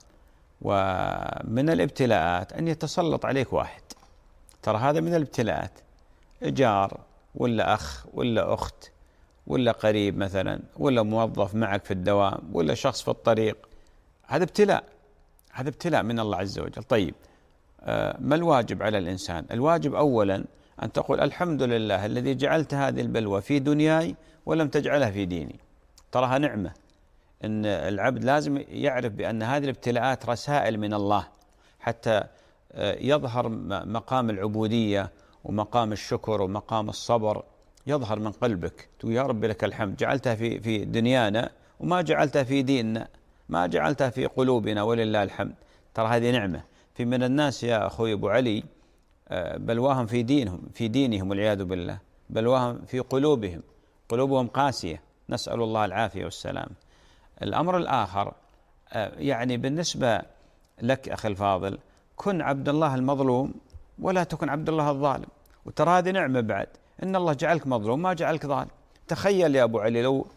ومن الابتلاءات أن يتسلط عليك واحد، ترى هذا من الابتلاءات، جار ولا أخ ولا أخت ولا قريب مثلا ولا موظف معك في الدوام ولا شخص في الطريق، هذا ابتلاء، هذا ابتلاء من الله عز وجل. طيب ما الواجب على الإنسان؟ الواجب أولا أن تقول الحمد لله الذي جعلت هذه البلوى في دنياي ولم تجعلها في ديني. تراها نعمة، إن العبد لازم يعرف بأن هذه الابتلاءات رسائل من الله حتى يظهر مقام العبودية ومقام الشكر ومقام الصبر، يظهر من قلبك، تقول يا رب لك الحمد جعلتها في دنيانا وما جعلتها في ديننا، ما جعلتها في قلوبنا ولله الحمد. ترى هذه نعمة. في من الناس يا أخوي أبو علي بلواهم في دينهم والعياذ بالله، بلواهم في قلوبهم قاسية، نسأل الله العافية والسلام. الأمر الآخر يعني بالنسبة لك أخي الفاضل، كن عبد الله المظلوم ولا تكن عبد الله الظالم. وترى هذه نعمة بعد، إن الله جعلك مظلوم ما جعلك ظالم. تخيل يا أبو علي لو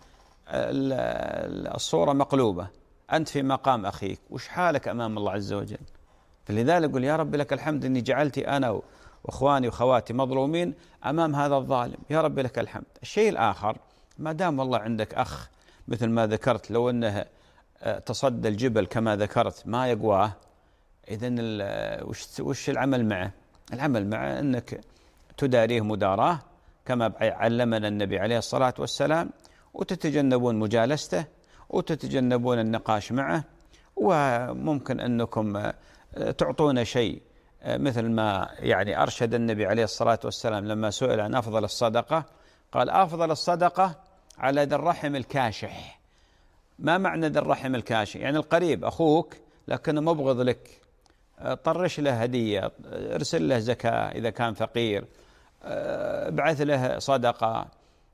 الصورة مقلوبة، أنت في مقام أخيك، وش حالك أمام الله عز وجل؟ فلذلك قل يا رب لك الحمد أني جعلتي أنا وأخواني وخواتي مظلومين أمام هذا الظالم، يا رب لك الحمد. الشيء الآخر، ما دام والله عندك أخ مثل ما ذكرت لو أنه تصدى الجبل كما ذكرت ما يقواه، إذن وش العمل معه؟ العمل معه أنك تداريه مداراة كما علمنا النبي عليه الصلاة والسلام، وتتجنبون مجالسته وتتجنبون النقاش معه، وممكن أنكم تعطون شيء مثل ما يعني أرشد النبي عليه الصلاة والسلام لما سئل عن أفضل الصدقة قال أفضل الصدقة على ذي الرحم الكاشح. ما معنى ذي الرحم الكاشح؟ يعني القريب أخوك لكنه مبغض لك، طرش له هدية، ارسل له زكاة إذا كان فقير، ابعث له صدقة،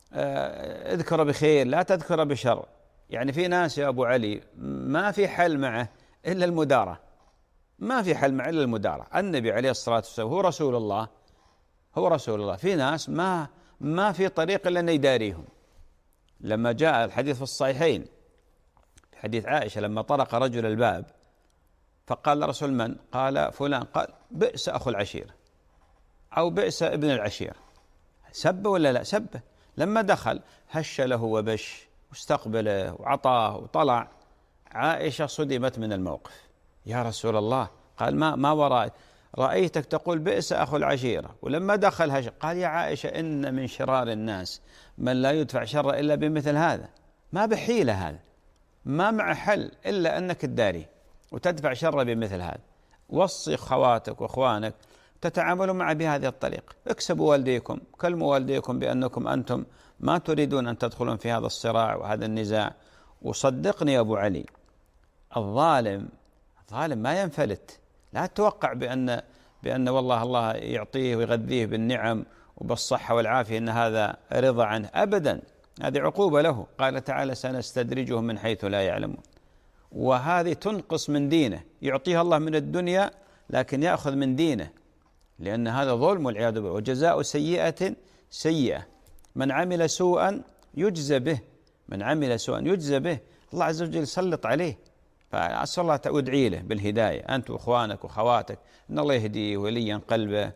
اذكره بخير لا تذكره بشر. يعني في ناس يا أبو علي ما في حل معه إلا المدارة، ما في حل معه إلا المدارة. النبي عليه الصلاة والسلام هو رسول الله، هو رسول الله. في ناس ما في طريق إلا أن يداريهم. لما جاء الحديث في الصحيحين في حديث عائشة لما طرق رجل الباب فقال لرسول من؟ قال فلان. قال بئس أخو العشيرة أو بئس ابن العشيرة. سبه ولا لا؟ سبه. لما دخل هش له وبش واستقبله وعطاه وطلع. عائشة صدمت من الموقف، يا رسول الله. قال ما وراء رأيتك تقول بئس أخو العشيرة، ولما دخل هش. قال يا عائشة إن من شرار الناس من لا يدفع شر إلا بمثل هذا، ما بحيلة هذا، ما مع حل إلا أنك تداري وتدفع شر بمثل هذا. وصي خواتك وأخوانك تتعاملوا معه بهذه الطريقة. اكسبوا والديكم، كلموا والديكم بأنكم أنتم ما تريدون أن تدخلون في هذا الصراع وهذا النزاع. وصدقني يا أبو علي، الظالم ما ينفلت. لا تتوقع بأن والله الله يعطيه ويغذيه بالنعم وبالصحة والعافية إن هذا رضا عنه، أبدا، هذه عقوبة له. قال تعالى سنستدرجهم من حيث لا يعلمون. وهذه تنقص من دينه، يعطيها الله من الدنيا لكن يأخذ من دينه، لأن هذا ظلم والعياذ بالله. وجزاء سيئة سيئة، من عمل سوءا يجزى به، من عمل سوءا يجزى به. الله عز وجل يسلط عليه. فأسأل الله وادعي له بالهداية أنت وأخوانك وخواتك، أن الله يهديه ويلين قلبه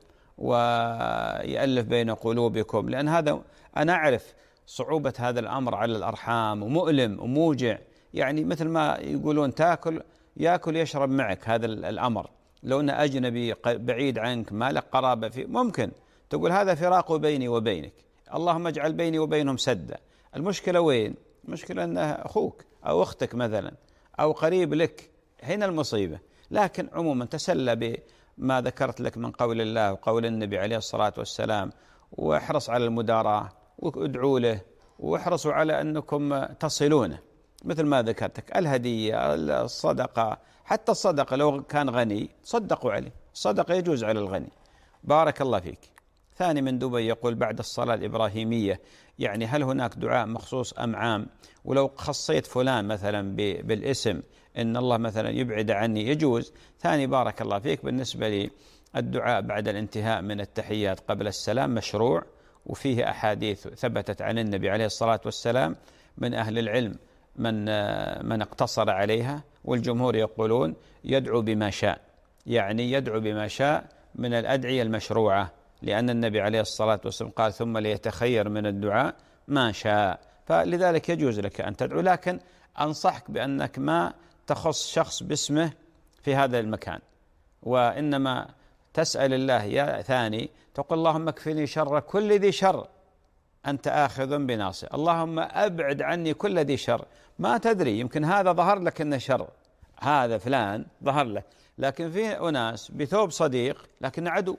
ويألف بين قلوبكم، لأن هذا أنا أعرف صعوبة هذا الأمر على الأرحام ومؤلم وموجع. يعني مثل ما يقولون يأكل يشرب معك هذا الأمر. لو أنه أجنبي بعيد عنك ما لك قرابة فيه ممكن تقول هذا فراق بيني وبينك، اللهم اجعل بيني وبينهم سدا. المشكلة وين؟ المشكلة أنه أخوك أو أختك مثلا أو قريب لك، هنا المصيبة. لكن عموما تسلى بما ذكرت لك من قول الله وقول النبي عليه الصلاة والسلام، واحرص على المداراة وادعوا له واحرصوا على أنكم تصلونه، مثل ما ذكرتك الهدية، الصدقة، حتى الصدقة لو كان غني صدقوا عليه، الصدقة يجوز على الغني. بارك الله فيك. ثاني من دبي يقول بعد الصلاة الإبراهيمية يعني هل هناك دعاء مخصوص أم عام؟ ولو خصيت فلان مثلا بالاسم إن الله مثلا يبعد عني يجوز. ثاني بارك الله فيك، بالنسبة لي الدعاء بعد الانتهاء من التحيات قبل السلام مشروع، وفيه أحاديث ثبتت عن النبي عليه الصلاة والسلام، من أهل العلم من اقتصر عليها، والجمهور يقولون يدعو بما شاء، يعني يدعو بما شاء من الأدعية المشروعة، لأن النبي عليه الصلاة والسلام قال ثم ليتخير من الدعاء ما شاء، فلذلك يجوز لك أن تدعو، لكن أنصحك بأنك ما تخص شخص باسمه في هذا المكان، وإنما تسأل الله يا ثاني تقول اللهم اكفني شر كل ذي شر أنت آخذ بناصية، اللهم أبعد عني كل ذي شر. ما تدري يمكن هذا ظهر لك إنه شر، هذا فلان ظهر لك، لكن في أناس بثوب صديق لكن عدو،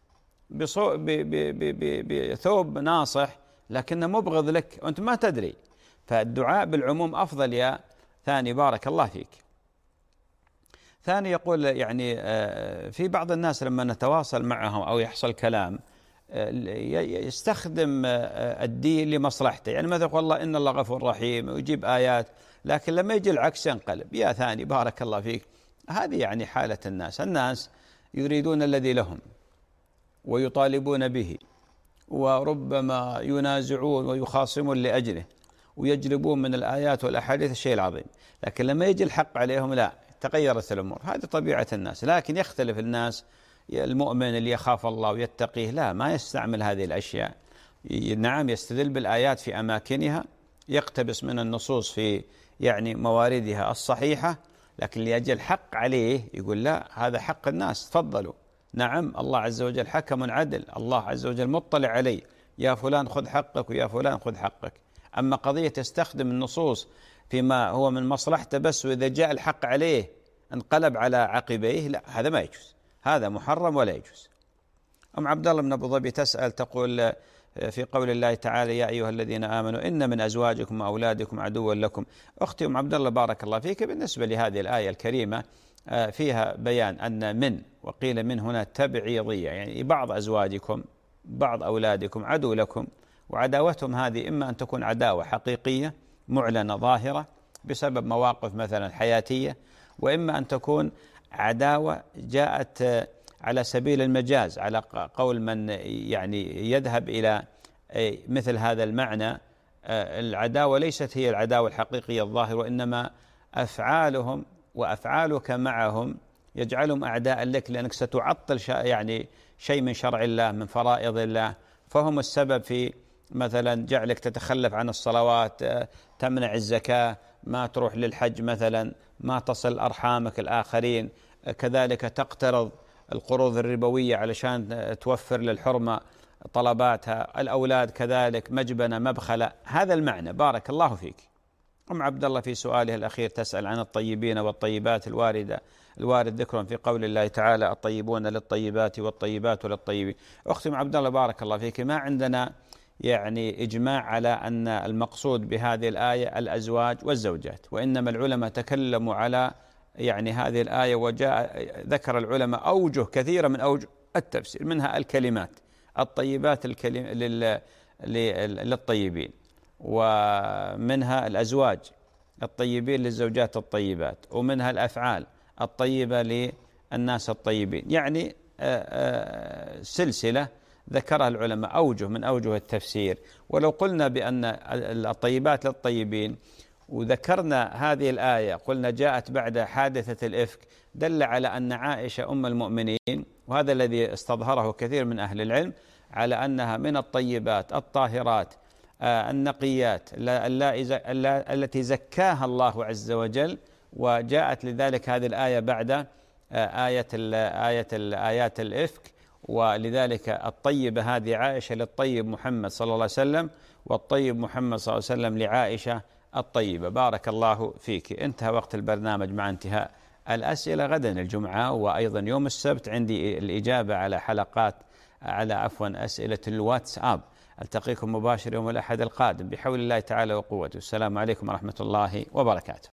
بثوب ناصح لكنه مبغض لك وأنت ما تدري. فالدعاء بالعموم أفضل يا ثاني بارك الله فيك. ثاني يقول يعني في بعض الناس لما نتواصل معهم أو يحصل كلام يستخدم الدين لمصلحته، يعني مثلا يقول الله إن الله غفور رحيم ويجيب آيات، لكن لما يجي العكس ينقلب. يا ثاني بارك الله فيك، هذه يعني حالة الناس يريدون الذي لهم ويطالبون به، وربما ينازعون ويخاصمون لأجله ويجلبون من الآيات والأحاديث الشيء العظيم، لكن لما يجي الحق عليهم لا، تغيرت الأمور. هذه طبيعة الناس، لكن يختلف الناس. المؤمن اللي يخاف الله ويتقيه لا، ما يستعمل هذه الأشياء. نعم يستدل بالآيات في أماكنها، يقتبس من النصوص في يعني مواردها الصحيحة، لكن لأجل الحق عليه يقول لا، هذا حق الناس تفضلوا. نعم الله عز وجل حكم عدل، الله عز وجل مطلع عليه، يا فلان خذ حقك ويا فلان خذ حقك. أما قضية يستخدم النصوص فيما هو من مصلحته بس، وإذا جاء الحق عليه انقلب على عقبيه، لا، هذا ما يجوز، هذا محرم ولا يجوز. أم عبد الله من أبو ظبي تسأل تقول في قول الله تعالى يا أيها الذين آمنوا إن من أزواجكم وأولادكم عدوا لكم. أختي أم عبد الله بارك الله فيك، بالنسبة لهذه الآية الكريمة فيها بيان أن من، وقيل من هنا تبعيضية، يعني بعض أزواجكم بعض أولادكم عدو لكم، وعداوتهم هذه إما أن تكون عداوة حقيقية معلنة ظاهرة بسبب مواقف مثلا حياتية، وإما أن تكون عداوة جاءت على سبيل المجاز، على قول من يعني يذهب إلى مثل هذا المعنى. العداوة ليست هي العداوة الحقيقية الظاهرة، وإنما أفعالهم وأفعالك معهم يجعلهم أعداء لك، لأنك ستعطل يعني شيء من شرع الله من فرائض الله، فهم السبب في مثلا جعلك تتخلف عن الصلوات، تمنع الزكاة، ما تروح للحج مثلا، ما تصل أرحامك الآخرين، كذلك تقترض القروض الربوية علشان توفر للحرمة طلباتها، الأولاد كذلك مجبنة مبخلة. هذا المعنى بارك الله فيك. أم عبد الله في سؤالها الأخير تسأل عن الطيبين والطيبات الوارد ذكرهم في قول الله تعالى الطيبون للطيبات والطيبات للطيبين. أختي أم عبد الله بارك الله فيك، ما عندنا يعني إجماع على أن المقصود بهذه الآية الأزواج والزوجات، وإنما العلماء تكلموا على يعني هذه الآية، وجاء ذكر العلماء أوجه كثيرة من أوجه التفسير، منها الكلمات الطيبات للطيبين، ومنها الأزواج الطيبين للزوجات الطيبات، ومنها الأفعال الطيبة للناس الطيبين، يعني سلسلة ذكرها العلماء أوجه من أوجه التفسير. ولو قلنا بأن الطيبات للطيبين وذكرنا هذه الآية قلنا جاءت بعد حادثة الإفك، دل على أن عائشة أم المؤمنين، وهذا الذي استظهره كثير من أهل العلم، على أنها من الطيبات الطاهرات النقيات التي زكاها الله عز وجل، وجاءت لذلك هذه الآية بعد آيات الإفك. ولذلك الطيبة هذه عائشة للطيب محمد صلى الله عليه وسلم، والطيب محمد صلى الله عليه وسلم لعائشة الطيبة. بارك الله فيك. انتهى وقت البرنامج مع انتهاء الأسئلة. غدا الجمعة وأيضا يوم السبت عندي الإجابة على أسئلة الواتساب ألتقيكم مباشر يوم الأحد القادم بحول الله تعالى وقوته. السلام عليكم ورحمة الله وبركاته.